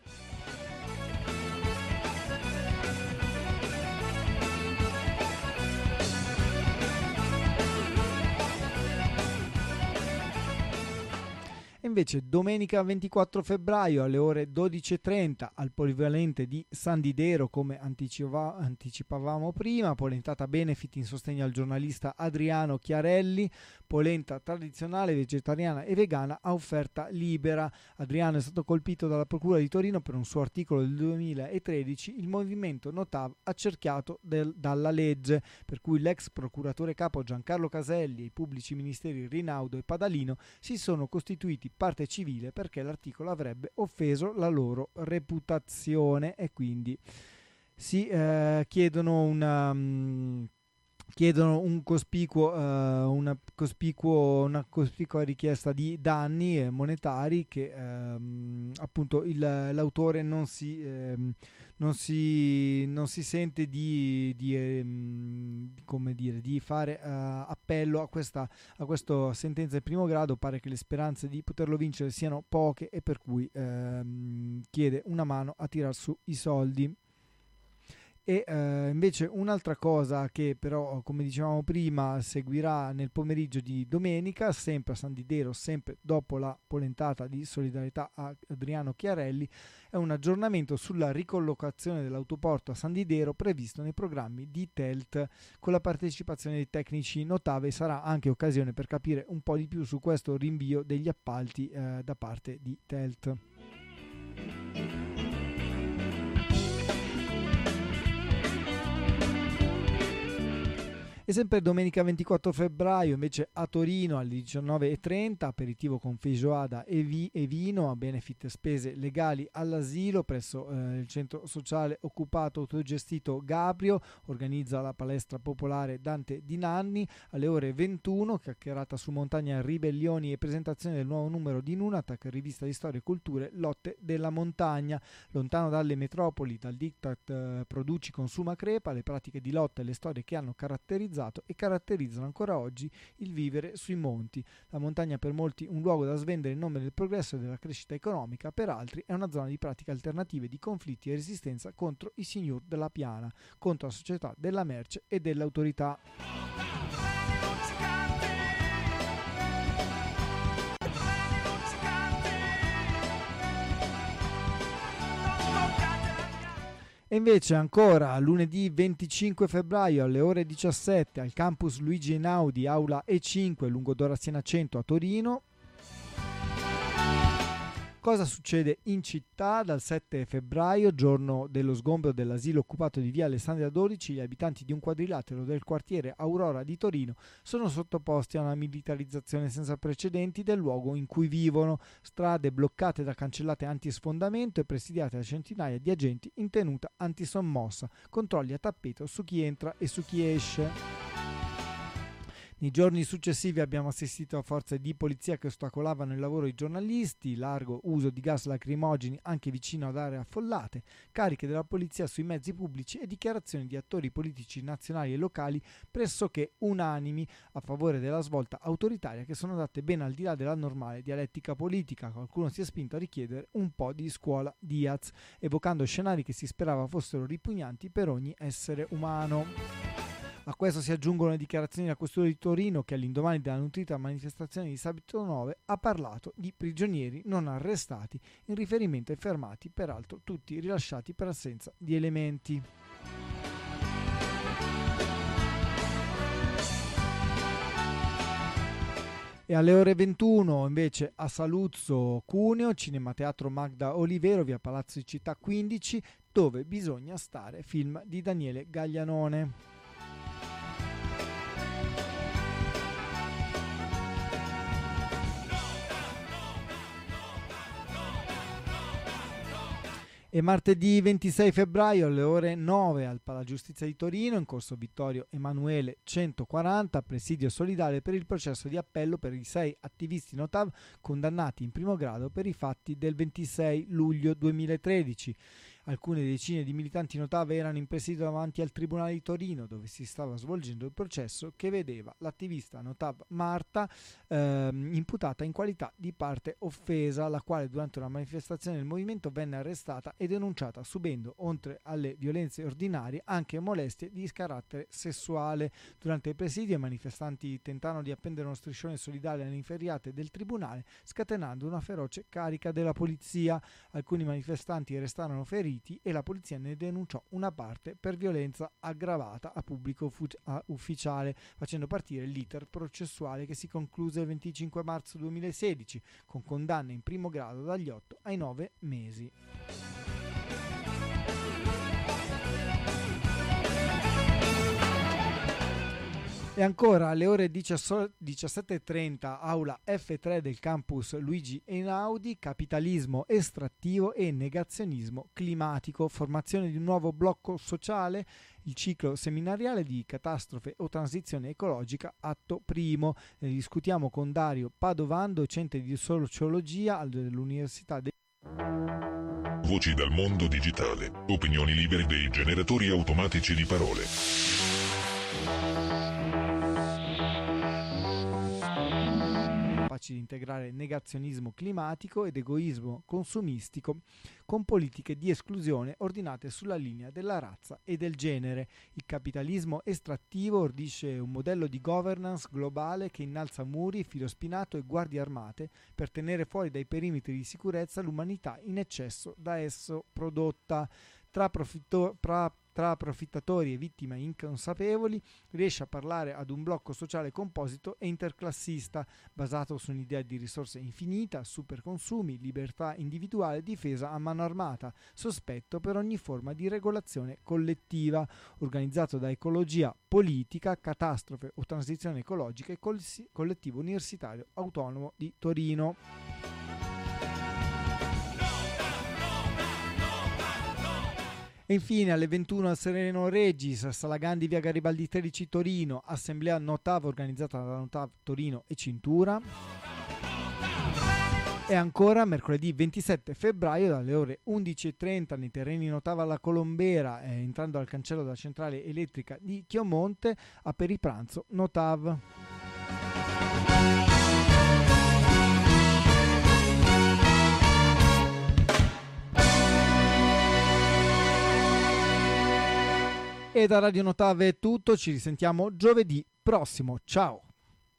Invece domenica ventiquattro febbraio alle ore dodici e trenta al polivalente di San Didero, come anticipa- anticipavamo prima, polentata benefit in sostegno al giornalista Adriano Chiarelli, polenta tradizionale vegetariana e vegana a offerta libera. Adriano è stato colpito dalla Procura di Torino per un suo articolo del duemilatredici, il movimento Notav accerchiato del, dalla legge, per cui l'ex procuratore capo Giancarlo Caselli e i pubblici ministeri Rinaudo e Padalino si sono costituiti parte civile perché l'articolo avrebbe offeso la loro reputazione e quindi si eh, chiedono una um, chiedono un cospicuo, uh, una, cospicuo, una cospicua richiesta di danni eh, monetari che ehm, appunto il, l'autore non si, ehm, non si non si sente di, di ehm, come dire di fare uh, appello a questa a questa sentenza di primo grado. Pare che le speranze di poterlo vincere siano poche e per cui ehm, chiede una mano a tirar su i soldi. E eh, invece un'altra cosa che però, come dicevamo prima, seguirà nel pomeriggio di domenica, sempre a San Didero, sempre dopo la polentata di solidarietà a Adriano Chiarelli, è un aggiornamento sulla ricollocazione dell'autoporto a San Didero previsto nei programmi di T E L T con la partecipazione dei tecnici Notave. Sarà anche occasione per capire un po' di più su questo rinvio degli appalti eh, da parte di T E L T. E sempre domenica ventiquattro febbraio invece a Torino alle diciannove e trenta aperitivo con feijoada e, vi- e vino a benefit spese legali all'asilo presso eh, il centro sociale occupato autogestito Gabrio. Organizza la palestra popolare Dante Di Nanni alle ore ventuno, chiacchierata su montagna, ribellioni e presentazione del nuovo numero di Nunatak, rivista di storia e culture, lotte della montagna. Lontano dalle metropoli, dal diktat eh, produci consuma crepa, le pratiche di lotta e le storie che hanno caratterizzato e caratterizzano ancora oggi il vivere sui monti. La montagna per molti un luogo da svendere in nome del progresso e della crescita economica, per altri è una zona di pratiche alternative, di conflitti e resistenza contro i signor della piana, contro la società della merce e dell'autorità. E invece ancora lunedì venticinque febbraio alle ore diciassette al campus Luigi Einaudi, aula E cinque, lungo Dora Siena cento a Torino. Cosa succede in città? Dal sette febbraio, giorno dello sgombero dell'asilo occupato di via Alessandria dodici, gli abitanti di un quadrilatero del quartiere Aurora di Torino sono sottoposti a una militarizzazione senza precedenti del luogo in cui vivono. Strade bloccate da cancellate antisfondamento e presidiate da centinaia di agenti in tenuta antisommossa. Controlli a tappeto su chi entra e su chi esce. Nei giorni successivi abbiamo assistito a forze di polizia che ostacolavano il lavoro dei giornalisti, largo uso di gas lacrimogeni anche vicino ad aree affollate, cariche della polizia sui mezzi pubblici e dichiarazioni di attori politici nazionali e locali pressoché unanimi a favore della svolta autoritaria, che sono andate ben al di là della normale dialettica politica. Qualcuno si è spinto a richiedere un po' di scuola Diaz, evocando scenari che si sperava fossero ripugnanti per ogni essere umano. A questo si aggiungono le dichiarazioni della questura di Torino, che all'indomani della nutrita manifestazione di sabato nove ha parlato di prigionieri non arrestati, in riferimento ai fermati, peraltro tutti rilasciati per assenza di elementi. E alle ore ventuno invece a Saluzzo Cuneo, Cinema Teatro Magda Olivero, via Palazzo di Città quindici, Dove bisogna stare, film di Daniele Gaglianone. E martedì ventisei febbraio alle ore nove al Palagiustizia di Torino, in corso Vittorio Emanuele centoquaranta, presidio solidale per il processo di appello per i sei attivisti Notav condannati in primo grado per i fatti del ventisei luglio duemilatredici. Alcune decine di militanti Notav erano in presidio davanti al Tribunale di Torino, dove si stava svolgendo il processo che vedeva l'attivista Notav Marta ehm, imputata in qualità di parte offesa, la quale durante una manifestazione del movimento venne arrestata e denunciata, subendo, oltre alle violenze ordinarie, anche molestie di carattere sessuale. Durante il presidio i manifestanti tentarono di appendere uno striscione solidale alle inferriate del tribunale, scatenando una feroce carica della polizia. Alcuni manifestanti restarono feriti e la polizia ne denunciò una parte per violenza aggravata a pubblico fu- a ufficiale, facendo partire l'iter processuale che si concluse il venticinque marzo duemilasedici con condanne in primo grado dagli otto ai nove mesi. E ancora alle ore diciassette e trenta, aula F tre del campus Luigi Einaudi, capitalismo estrattivo e negazionismo climatico, formazione di un nuovo blocco sociale, il ciclo seminariale di catastrofe o transizione ecologica, atto primo. Ne discutiamo con Dario Padovan, docente di sociologia all'Università dei Voci dal mondo digitale, opinioni libere dei generatori automatici di parole. Capaci di integrare negazionismo climatico ed egoismo consumistico con politiche di esclusione ordinate sulla linea della razza e del genere. Il capitalismo estrattivo ordisce un modello di governance globale che innalza muri, filo spinato e guardie armate per tenere fuori dai perimetri di sicurezza l'umanità in eccesso da esso prodotta. Tra, profitto, tra, tra approfittatori e vittime inconsapevoli, riesce a parlare ad un blocco sociale composito e interclassista, basato su un'idea di risorse infinita, superconsumi, libertà individuale, difesa a mano armata, sospetto per ogni forma di regolazione collettiva, organizzato da ecologia politica, catastrofe o transizione ecologica e col- collettivo universitario autonomo di Torino. E infine alle ventuno al Sereno Regis, Sala Gandhi, via Garibaldi tredici Torino, assemblea Notav organizzata da Notav Torino e Cintura. E ancora mercoledì ventisette febbraio dalle ore undici e trenta nei terreni Notav alla Colombera, eh, entrando al cancello della centrale elettrica di Chiomonte, a peripranzo Notav. E da Radio Notav è tutto, ci risentiamo giovedì prossimo, ciao!